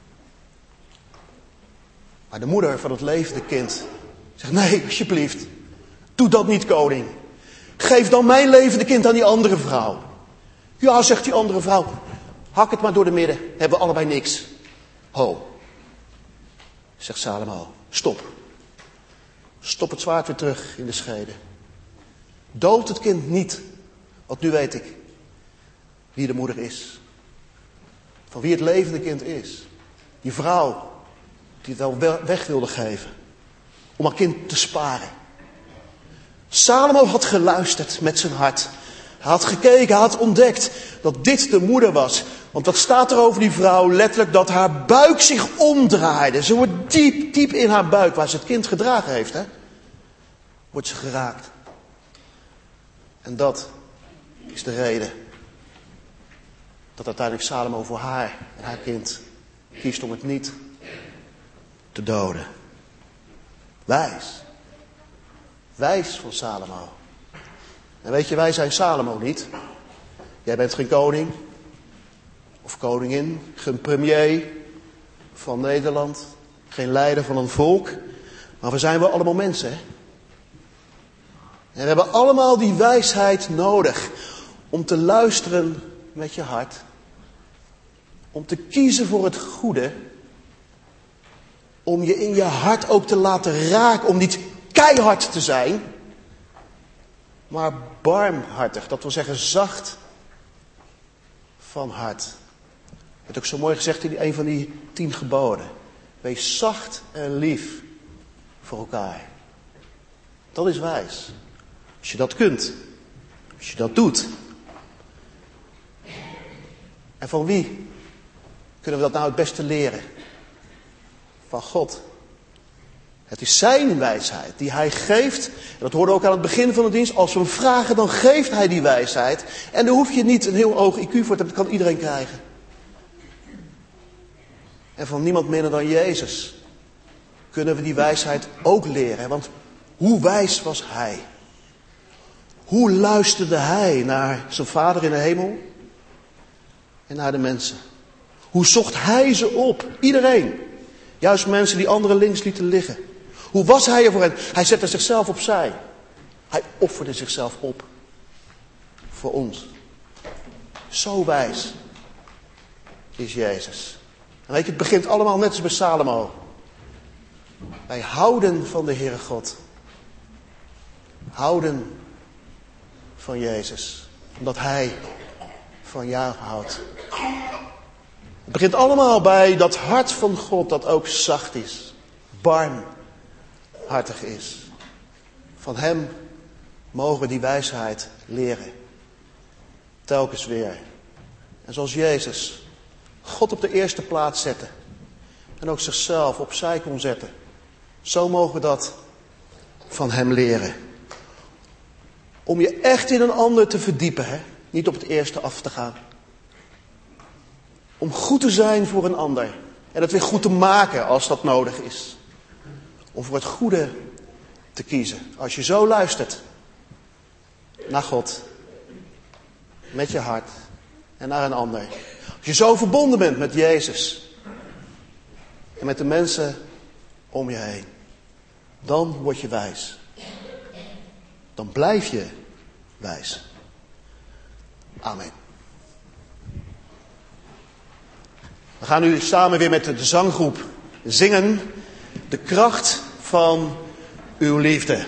Maar de moeder van het levende kind zegt, nee, alsjeblieft. Doe dat niet, koning. Geef dan mijn levende kind aan die andere vrouw. Ja, zegt die andere vrouw. Hak het maar door de midden. Hebben we allebei niks. Ho. Zegt Salomo. Stop. Stop het zwaard weer terug in de schede. Dood het kind niet. Want nu weet ik wie de moeder is. Van wie het levende kind is. Die vrouw die het wel weg wilde geven. Om haar kind te sparen. Salomo had geluisterd met zijn hart. Hij had gekeken, hij had ontdekt dat dit de moeder was Want wat staat er over die vrouw? Letterlijk dat haar buik zich omdraaide. Ze wordt diep, diep in haar buik, waar ze het kind gedragen heeft, hè, wordt ze geraakt. En dat is de reden dat uiteindelijk Salomo voor haar en haar kind kiest om het niet te doden. Wijs. Wijs van Salomo. En weet je, wij zijn Salomo niet. Jij bent geen koning of koningin, geen premier van Nederland, geen leider van een volk. Maar we zijn wel allemaal mensen, hè? En we hebben allemaal die wijsheid nodig om te luisteren met je hart. Om te kiezen voor het goede. Om je in je hart ook te laten raken. Om niet keihard te zijn. Maar barmhartig. Dat wil zeggen zacht van hart. Het werd ook zo mooi gezegd in een van die 10 geboden. Wees zacht en lief voor elkaar. Dat is wijs. Als je dat kunt. Als je dat doet. En van wie kunnen we dat nou het beste leren? Van God. Het is zijn wijsheid die hij geeft. En dat hoorden we ook aan het begin van de dienst. Als we hem vragen, dan geeft hij die wijsheid. En daar hoef je niet een heel hoog IQ voor te hebben. Dat kan iedereen krijgen. En van niemand minder dan Jezus kunnen we die wijsheid ook leren. Want hoe wijs was hij? Hoe luisterde hij naar zijn Vader in de hemel? En naar de mensen? Hoe zocht hij ze op? Iedereen. Juist mensen die anderen links lieten liggen. Hoe was hij er voor hen? Hij zette zichzelf opzij. Hij offerde zichzelf op. Voor ons. Zo wijs is Jezus. En weet je, het begint allemaal net als bij Salomo. Wij houden van de Heere God. Houden van Jezus. Omdat hij van jou houdt. Het begint allemaal bij dat hart van God dat ook zacht is. Barmhartig is. Van hem mogen we die wijsheid leren. Telkens weer. En zoals Jezus God op de eerste plaats zette. En ook zichzelf opzij kon zetten. Zo mogen we dat van hem leren. Om je echt in een ander te verdiepen. Hè? Niet op het eerste af te gaan. Om goed te zijn voor een ander. En het weer goed te maken als dat nodig is. Om voor het goede te kiezen. Als je zo luistert naar God. Met je hart. En naar een ander. Als je zo verbonden bent met Jezus. En met de mensen om je heen. Dan word je wijs. Dan blijf je wijs. Amen. We gaan nu samen weer met de zanggroep zingen. De kracht van uw liefde.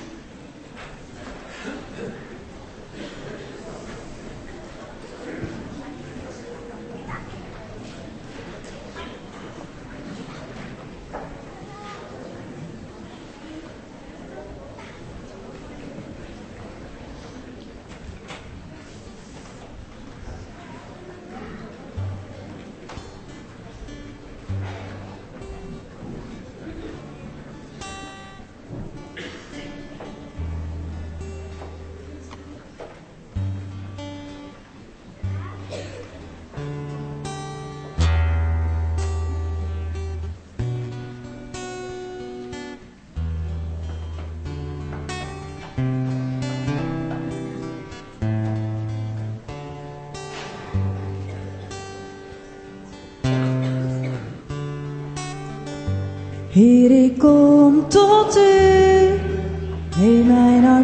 Heer, ik kom tot u, neem mijn hart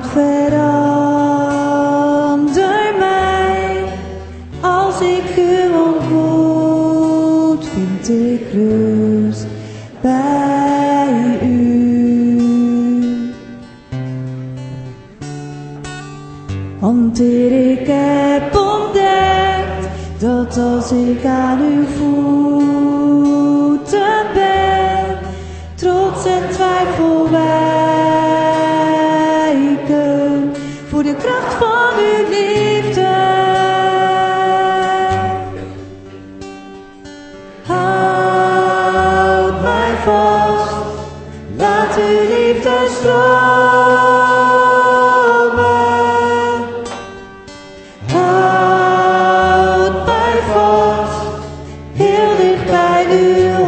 verander mij. Als ik u ontmoet, vind ik rust bij u. Want Heer, ik heb ontdekt, dat als ik aan uw voeten ben, trots en twijfel wijken voor de kracht van uw liefde. vast, laat uw liefde stromen. Houd mij vast, heel dicht bij uw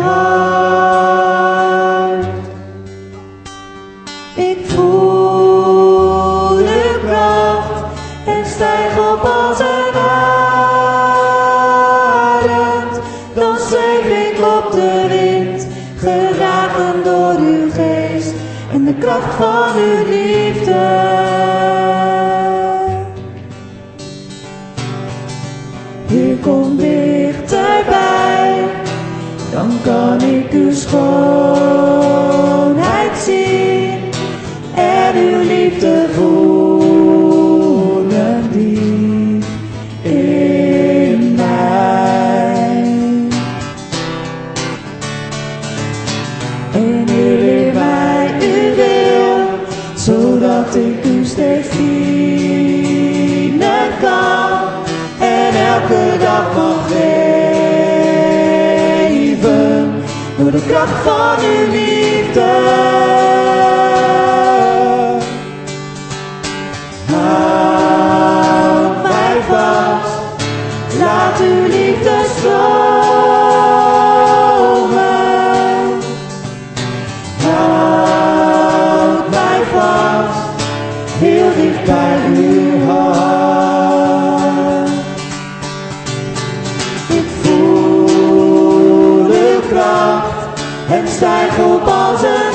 hart. Ik voel uw kracht en stijg op als een arend. Dan zweef ik op de wind, gedragen door uw geest en de kracht van uw liefde. Heer, kom dichterbij, dan kan ik uw schoonheid zien en uw liefde voelen diep in mij. En Heer, leer mij uw wil, zodat ik u steeds dienen kan en elke dag mag geven door de kracht van uw liefde. Houd mij vast, laat uw liefde stromen. Houd mij vast, heel dicht bij uw hart. Ik voel uw kracht en stijg op als een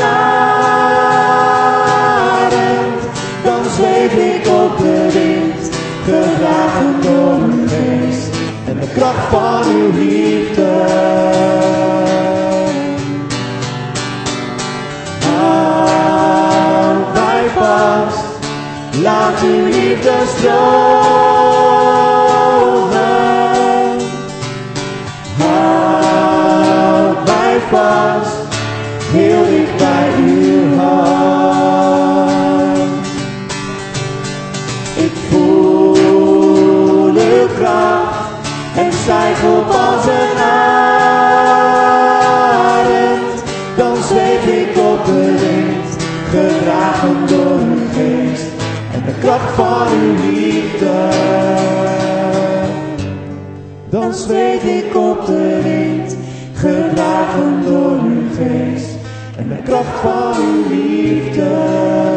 arend. Dan zweef ik op de wind, gedragen door uw geest en de kracht van uw liefde. Houd mij vast, laat uw liefde stromen. Houd mij vast, heel dicht bij uw hart. Ik voel uw kracht en stijg op als een arend. Dan zweef ik op de wind, gedragen door uw geest en de kracht van uw liefde. Dan zweef ik op de wind, gedragen door uw geest en de kracht van uw liefde.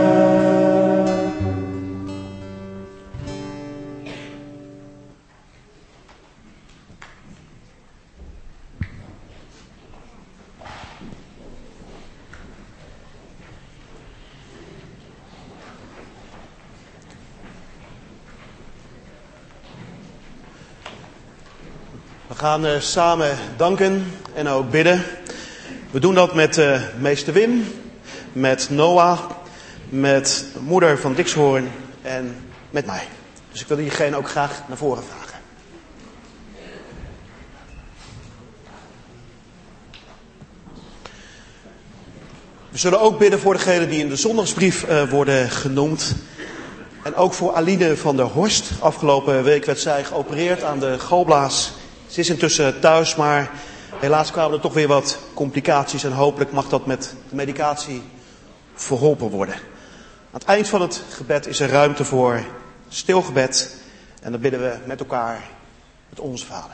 We gaan samen danken en ook bidden. We doen dat met meester Wim, met Noah, met de moeder van Dixhoorn en met mij. Dus ik wil diegene ook graag naar voren vragen. We zullen ook bidden voor degenen die in de zondagsbrief worden genoemd. En ook voor Aline van der Horst. Afgelopen week werd zij geopereerd aan de galblaas. Ze is intussen thuis, maar helaas kwamen er toch weer wat complicaties. En hopelijk mag dat met de medicatie verholpen worden. Aan het eind van het gebed is er ruimte voor stilgebed. En dan bidden we met elkaar met onze Vader.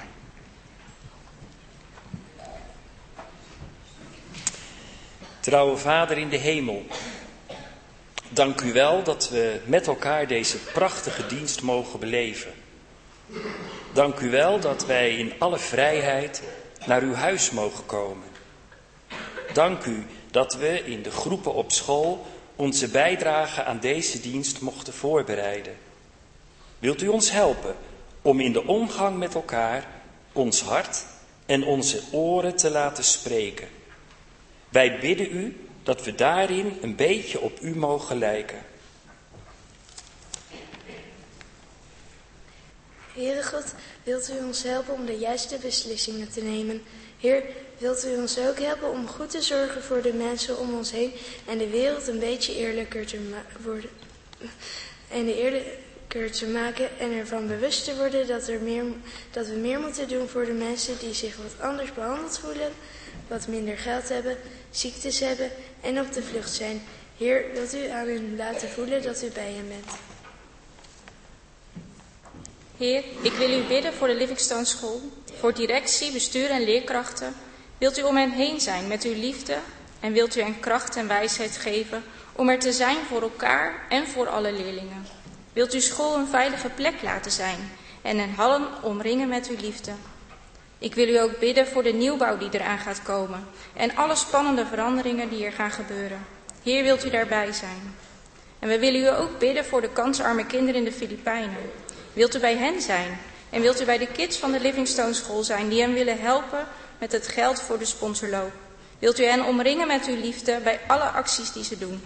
Trouwe Vader in de hemel, dank u wel dat we met elkaar deze prachtige dienst mogen beleven. Dank u wel dat wij in alle vrijheid naar uw huis mogen komen. Dank u dat we in de groepen op school onze bijdrage aan deze dienst mochten voorbereiden. Wilt u ons helpen om in de omgang met elkaar ons hart en onze oren te laten spreken? Wij bidden u dat we daarin een beetje op u mogen lijken. Heere God, wilt u ons helpen om de juiste beslissingen te nemen? Heer, wilt u ons ook helpen om goed te zorgen voor de mensen om ons heen en de wereld een beetje eerlijker te worden? En te maken en ervan bewust te worden dat we meer moeten doen voor de mensen die zich wat anders behandeld voelen, wat minder geld hebben, ziektes hebben en op de vlucht zijn. Heer, wilt u aan hen laten voelen dat u bij hen bent. Heer, ik wil u bidden voor de Livingstone School, voor directie, bestuur en leerkrachten. Wilt u om hen heen zijn met uw liefde en wilt u hen kracht en wijsheid geven om er te zijn voor elkaar en voor alle leerlingen. Wilt uw school een veilige plek laten zijn en hen allen omringen met uw liefde. Ik wil u ook bidden voor de nieuwbouw die eraan gaat komen en alle spannende veranderingen die er gaan gebeuren. Heer, wilt u daarbij zijn. En we willen u ook bidden voor de kansarme kinderen in de Filipijnen. Wilt u bij hen zijn en wilt u bij de kids van de Livingstone School zijn die hen willen helpen met het geld voor de sponsorloop. Wilt u hen omringen met uw liefde bij alle acties die ze doen.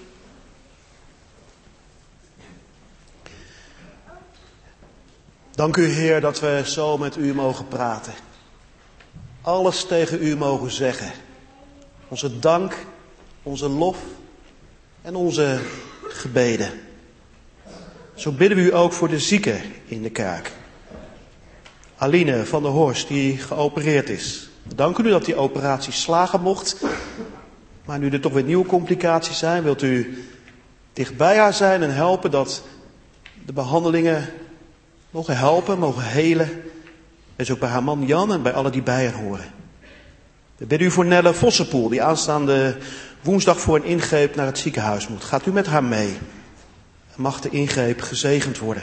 Dank u, Heer, dat we zo met u mogen praten. Alles tegen u mogen zeggen. Onze dank, onze lof en onze gebeden. Zo bidden we u ook voor de zieken in de kerk. Aline van der Horst, die geopereerd is. Dank u dat die operatie slagen mocht. Maar nu er toch weer nieuwe complicaties zijn, wilt u dicht bij haar zijn en helpen dat de behandelingen mogen helpen, mogen helen. En zo ook bij haar man Jan en bij allen die bij hen horen. We bidden u voor Nelle Vossenpoel, die aanstaande woensdag voor een ingreep naar het ziekenhuis moet. Gaat u met haar mee. En mag de ingreep gezegend worden.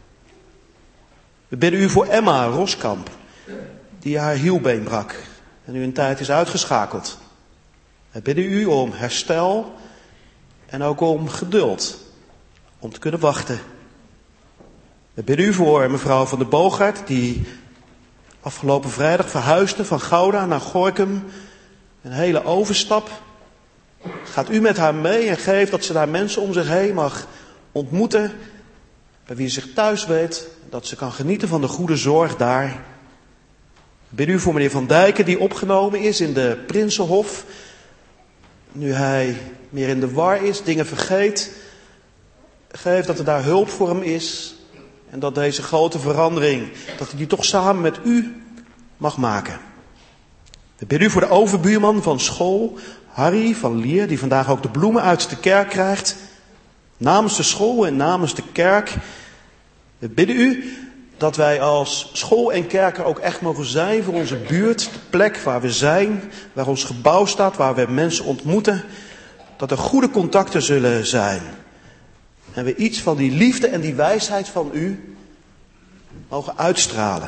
We bidden u voor Emma Roskamp, die haar hielbeen brak en nu een tijd is uitgeschakeld. We bidden u om herstel en ook om geduld, om te kunnen wachten. We bidden u voor mevrouw van der Boogaard, die afgelopen vrijdag verhuisde van Gouda naar Gorinchem. Een hele overstap. Gaat u met haar mee en geeft dat ze daar mensen om zich heen mag ontmoeten, bij wie ze zich thuis weet, dat ze kan genieten van de goede zorg daar. We bidden u voor meneer Van Dijken, die opgenomen is in de Prinsenhof. Nu hij meer in de war is, dingen vergeet. Geef dat er daar hulp voor hem is. En dat deze grote verandering, dat hij die toch samen met u mag maken. We bidden u voor de overbuurman van school, Harry van Lier, die vandaag ook de bloemen uit de kerk krijgt. Namens de school en namens de kerk. We bidden u dat wij als school en kerk er ook echt mogen zijn voor onze buurt. De plek waar we zijn, waar ons gebouw staat, waar we mensen ontmoeten. Dat er goede contacten zullen zijn. En we iets van die liefde en die wijsheid van u mogen uitstralen.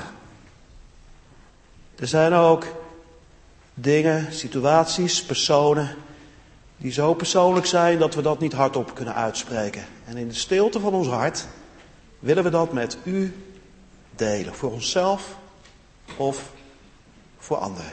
Er zijn ook dingen, situaties, personen die zo persoonlijk zijn dat we dat niet hardop kunnen uitspreken. En in de stilte van ons hart willen we dat met u delen. Voor onszelf of voor anderen.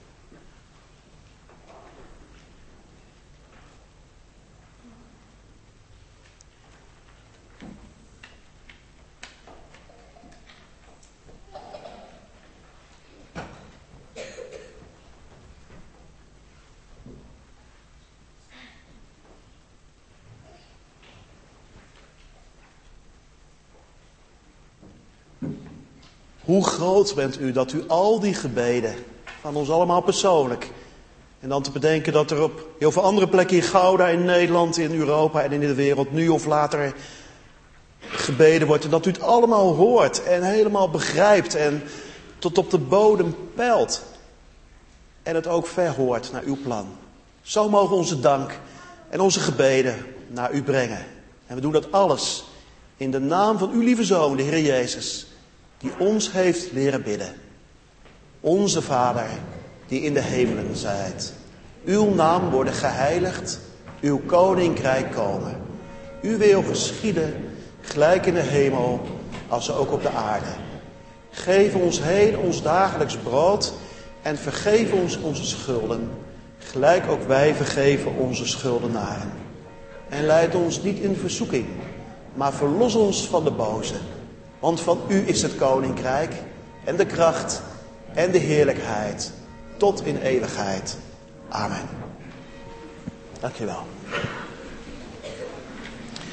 Hoe groot bent u dat u al die gebeden van ons allemaal persoonlijk. En dan te bedenken dat er op heel veel andere plekken in Gouda, in Nederland, in Europa en in de wereld nu of later gebeden wordt. En dat u het allemaal hoort en helemaal begrijpt en tot op de bodem peilt. En het ook verhoort naar uw plan. Zo mogen onze dank en onze gebeden naar u brengen. En we doen dat alles in de naam van uw lieve Zoon, de Heer Jezus, die ons heeft leren bidden. Onze Vader, die in de hemelen zijt. Uw naam worden geheiligd, uw koninkrijk komen. Uw wil geschieden, gelijk in de hemel, als ook op de aarde. Geef ons heden ons dagelijks brood en vergeef ons onze schulden, gelijk ook wij vergeven onze schuldenaren. En leid ons niet in verzoeking, maar verlos ons van de boze. Want van u is het koninkrijk en de kracht en de heerlijkheid tot in eeuwigheid. Amen. Dank je wel.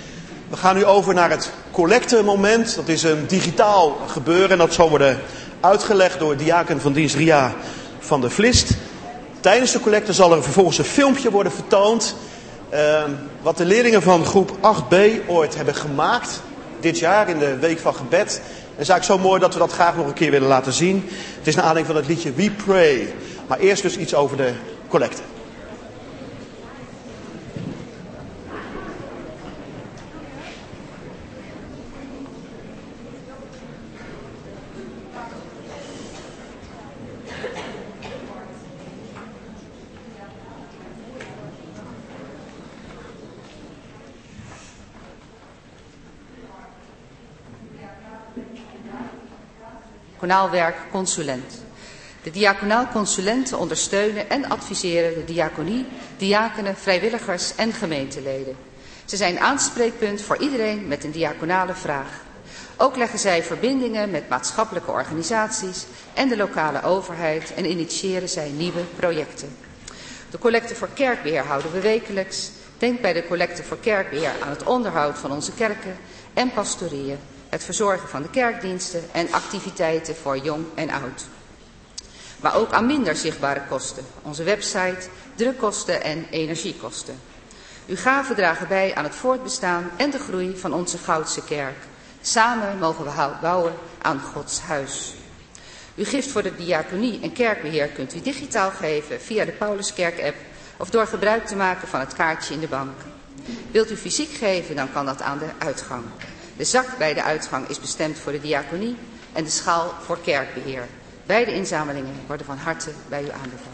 We gaan nu over naar het collectemoment. Dat is een digitaal gebeuren en dat zal worden uitgelegd door diaken van dienst Ria van der Vlist. Tijdens de collecte zal er vervolgens een filmpje worden vertoond. Wat de leerlingen van groep 8b ooit hebben gemaakt. Dit jaar in de Week van Gebed. Het is eigenlijk zo mooi dat we dat graag nog een keer willen laten zien. Het is naar aanleiding van het liedje We Pray. Maar eerst dus iets over de collecte. Diaconaal werk consulent. De diaconaal consulenten ondersteunen en adviseren de diaconie, diakenen, vrijwilligers en gemeenteleden. Ze zijn aanspreekpunt voor iedereen met een diaconale vraag. Ook leggen zij verbindingen met maatschappelijke organisaties en de lokale overheid en initiëren zij nieuwe projecten. De collecte voor kerkbeheer houden we wekelijks. Denk bij de collecte voor kerkbeheer aan het onderhoud van onze kerken en pastorieën, het verzorgen van de kerkdiensten en activiteiten voor jong en oud. Maar ook aan minder zichtbare kosten, onze website, drukkosten en energiekosten. Uw gaven dragen bij aan het voortbestaan en de groei van onze Goudse kerk. Samen mogen we bouwen aan Gods huis. Uw gift voor de diaconie en kerkbeheer kunt u digitaal geven via de Pauluskerk-app of door gebruik te maken van het kaartje in de bank. Wilt u fysiek geven, dan kan dat aan de uitgang. De zak bij de uitgang is bestemd voor de diaconie en de schaal voor kerkbeheer. Beide inzamelingen worden van harte bij u aanbevolen.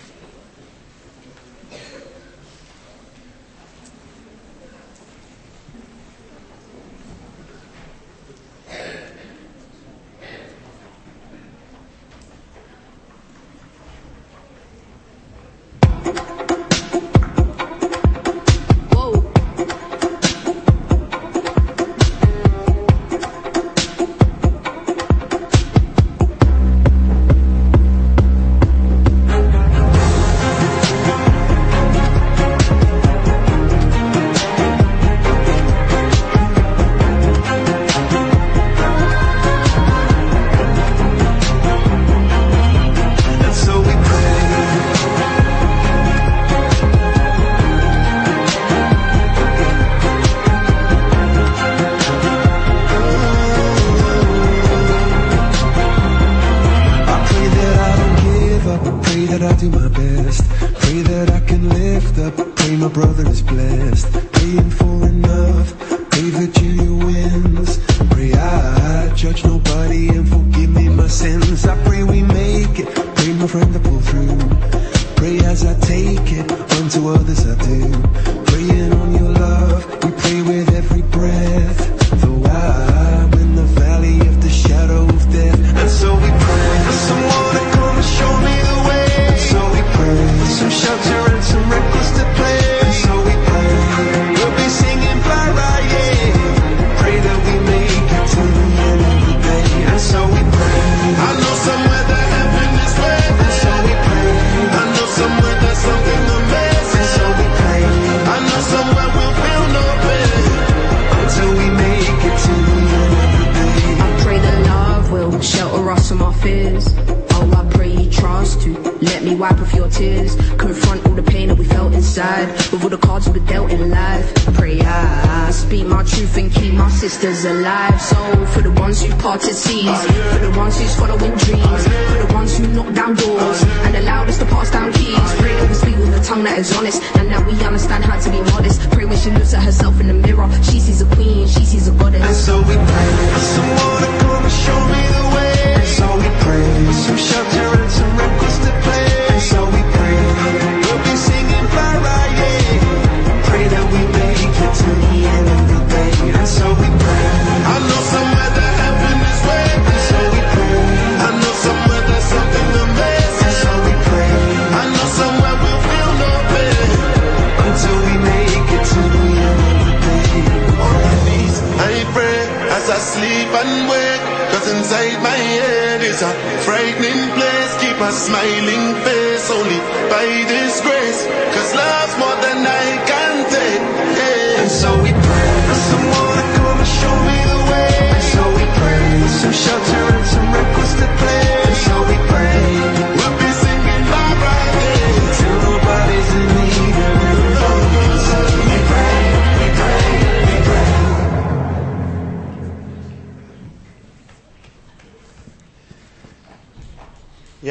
Alive, so for the ones who parted seas, for the ones who's following dreams, for the ones who knock down doors and allowed us to pass down keys. Pray that we speak with a tongue that is honest and that we understand how to be modest. Pray when she looks at herself in the mirror, she sees a queen, she sees a goddess. And so we pray for someone to come and show me the way. And so we pray for some shelter and some records to play. And so we pray we'll be singing Farah, yeah. Pray that we make it to the end of the day. And so we pray. I know somewhere that heaven is waiting. And so we pray. I know somewhere there's something amazing. And so we pray. I know somewhere we'll feel no pain until we make it to the end of the day. On my knees I pray as I sleep and wake, 'cause inside my head is a frightening place. Keep a smiling face only by this grace, 'cause love's more than I can take. Yeah. And so we pray for someone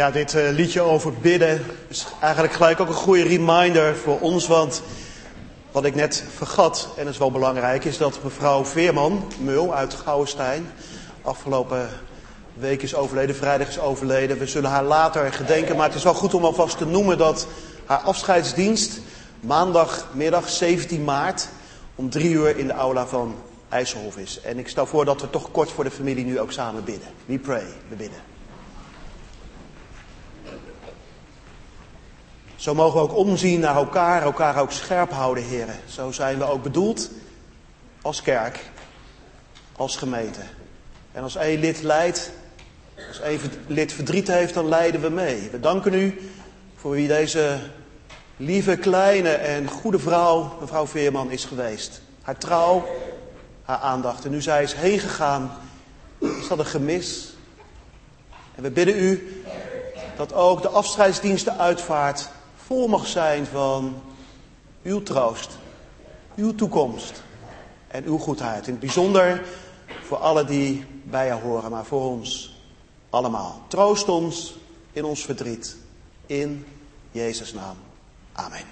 Ja, dit liedje over bidden is eigenlijk gelijk ook een goede reminder voor ons. Want wat ik net vergat, en dat is wel belangrijk, is dat mevrouw Veerman, Mul uit Gouwenstein, afgelopen week is overleden, vrijdag is overleden. We zullen haar later gedenken, maar het is wel goed om alvast te noemen dat haar afscheidsdienst maandagmiddag 17 maart om 3 uur in de aula van IJsselhof is. En ik stel voor dat we toch kort voor de familie nu ook samen bidden. We pray, we bidden. Zo mogen we ook omzien naar elkaar ook scherp houden, heren. Zo zijn we ook bedoeld als kerk, als gemeente. En als één lid lijdt, als één lid verdriet heeft, dan lijden we mee. We danken u voor wie deze lieve, kleine en goede vrouw, mevrouw Veerman, is geweest. Haar trouw, haar aandacht. En nu zij is heen gegaan, is dat een gemis. En we bidden u dat ook de afscheidsdienst, de uitvaart, vol mag zijn van uw troost, uw toekomst en uw goedheid. In het bijzonder voor alle die bij haar horen, maar voor ons allemaal. Troost ons in ons verdriet. In Jezus' naam. Amen.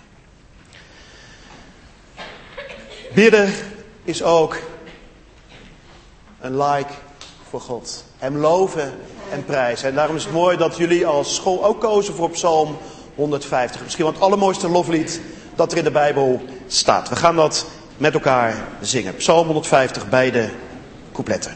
Bidden is ook een like voor God. Hem loven en prijzen. En daarom is het mooi dat jullie als school ook kozen voor Psalm 150. Misschien wel het allermooiste loflied dat er in de Bijbel staat. We gaan dat met elkaar zingen. Psalm 150, beide coupletten.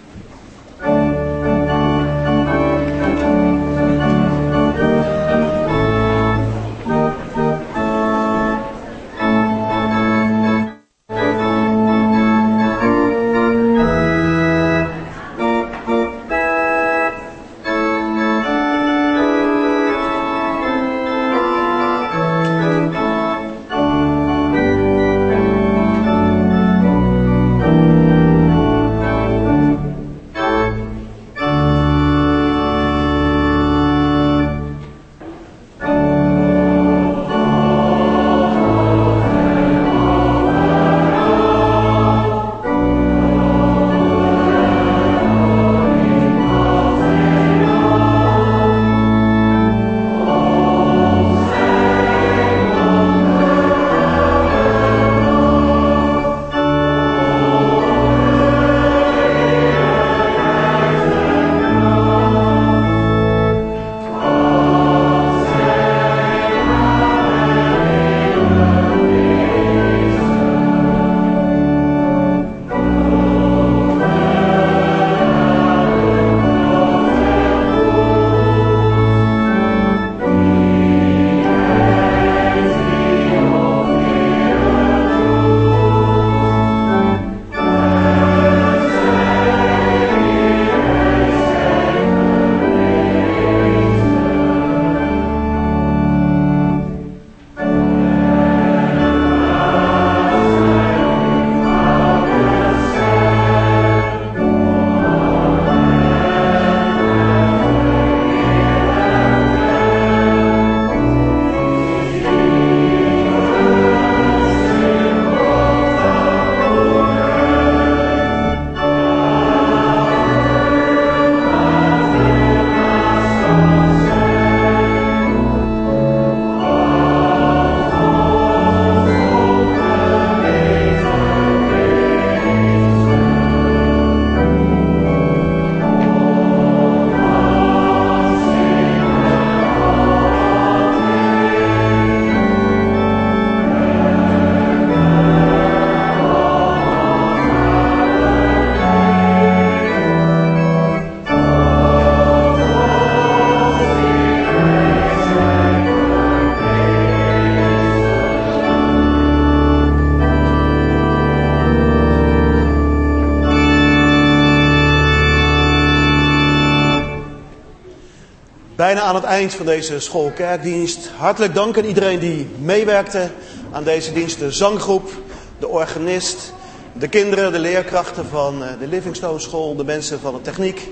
Bijna aan het eind van deze schoolkerkdienst. Hartelijk dank aan iedereen die meewerkte aan deze dienst. De zanggroep, de organist, de kinderen, de leerkrachten van de Livingstone School, de mensen van de techniek,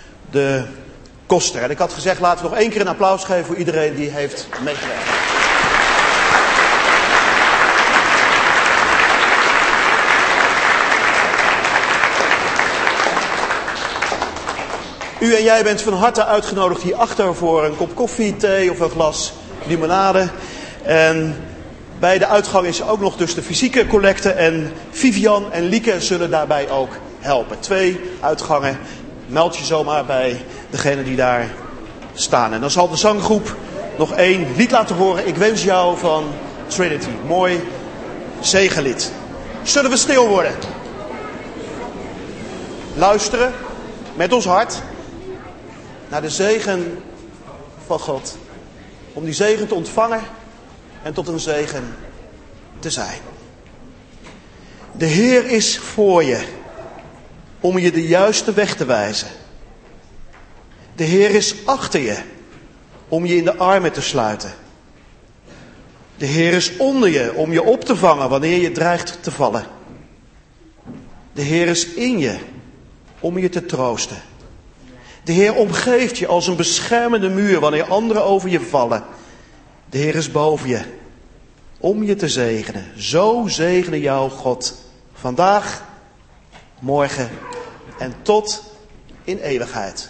de koster. En ik had gezegd, laten we nog 1 keer een applaus geven voor iedereen die heeft meegewerkt. U en jij bent van harte uitgenodigd hierachter voor een kop koffie, thee of een glas limonade. En bij de uitgang is er ook nog dus de fysieke collecte. En Vivian en Lieke zullen daarbij ook helpen. 2 uitgangen. Meld je zomaar bij degene die daar staan. En dan zal de zanggroep nog 1 lied laten horen. Ik wens jou van Trinity. Mooi zegenlied. Zullen we stil worden? Luisteren met ons hart naar de zegen van God. Om die zegen te ontvangen en tot een zegen te zijn. De Heer is voor je om je de juiste weg te wijzen. De Heer is achter je om je in de armen te sluiten. De Heer is onder je om je op te vangen wanneer je dreigt te vallen. De Heer is in je om je te troosten. De Heer omgeeft je als een beschermende muur wanneer anderen over je vallen. De Heer is boven je om je te zegenen. Zo zegene jou God vandaag, morgen en tot in eeuwigheid.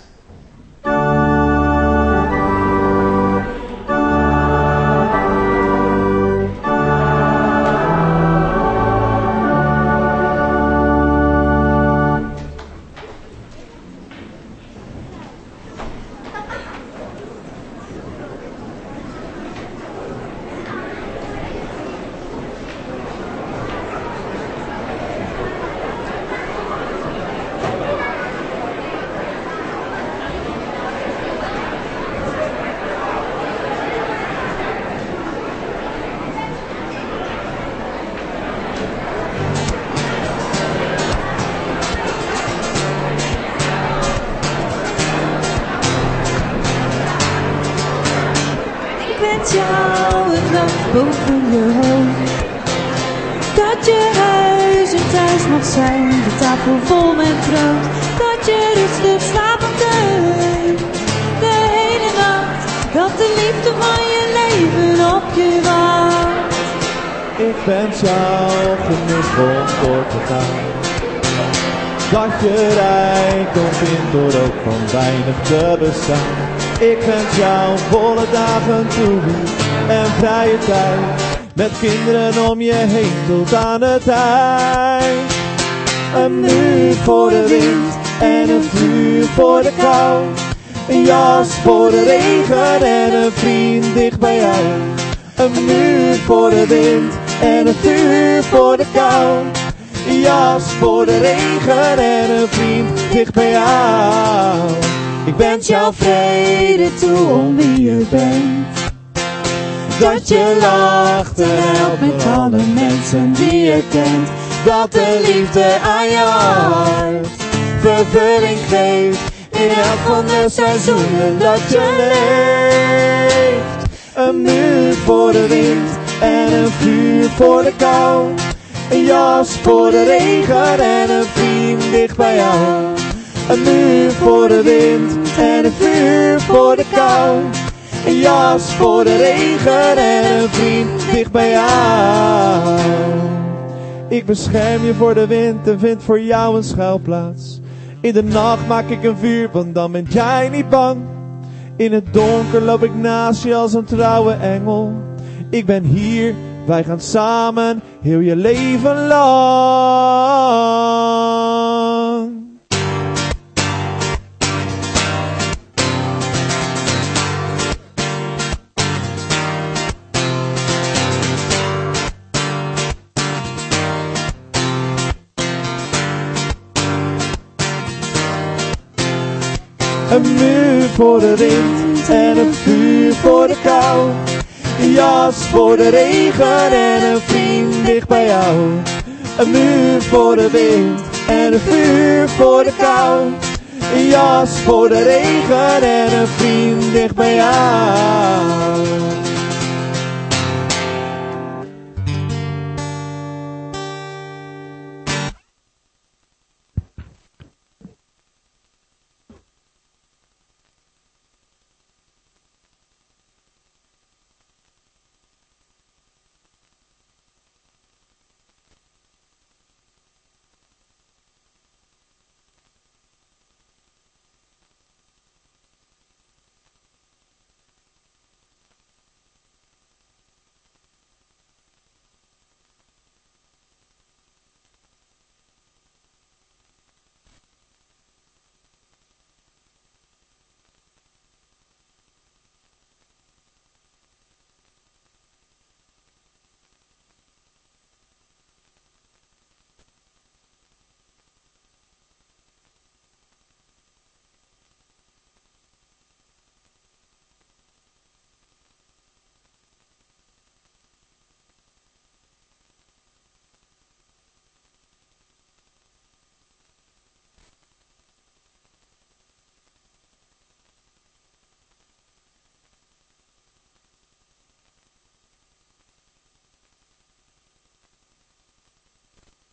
Boven je hoofd. Dat je huis en thuis mag zijn, de tafel vol met brood. Dat je rustig slapen kunt, de hele nacht. Dat de liefde van je leven op je wacht. Ik wens jou genust om door te gaan. Dat je rijkdom vindt door ook van weinig te bestaan. Ik wens jou volle dagen toe en vrije tijd, met kinderen om je heen tot aan het eind. Een muur voor de wind en een vuur voor de kou. Een jas voor de regen en een vriend dicht bij jou. Een muur voor de wind en een vuur voor de kou. Een jas voor de regen en een vriend dicht bij jou. Ik wens jou vrede toe om wie je bent. Dat je lacht en helpt met alle mensen die je kent. Dat de liefde aan je hart vervulling geeft in elk van de seizoenen dat je leeft. Een muur voor de wind en een vuur voor de kou. Een jas voor de regen en een vriend dicht bij jou. Een muur voor de wind en een vuur voor de kou. Een jas voor de regen en een vriend dicht bij jou. Ik bescherm je voor de wind en vind voor jou een schuilplaats. In de nacht maak ik een vuur, want dan ben jij niet bang. In het donker loop ik naast je als een trouwe engel. Ik ben hier, wij gaan samen heel je leven lang. Een muur voor de wind en een vuur voor de kou. Een jas voor de regen en een vriend dicht bij jou. Een muur voor de wind en een vuur voor de kou. Een jas voor de regen en een vriend dicht bij jou.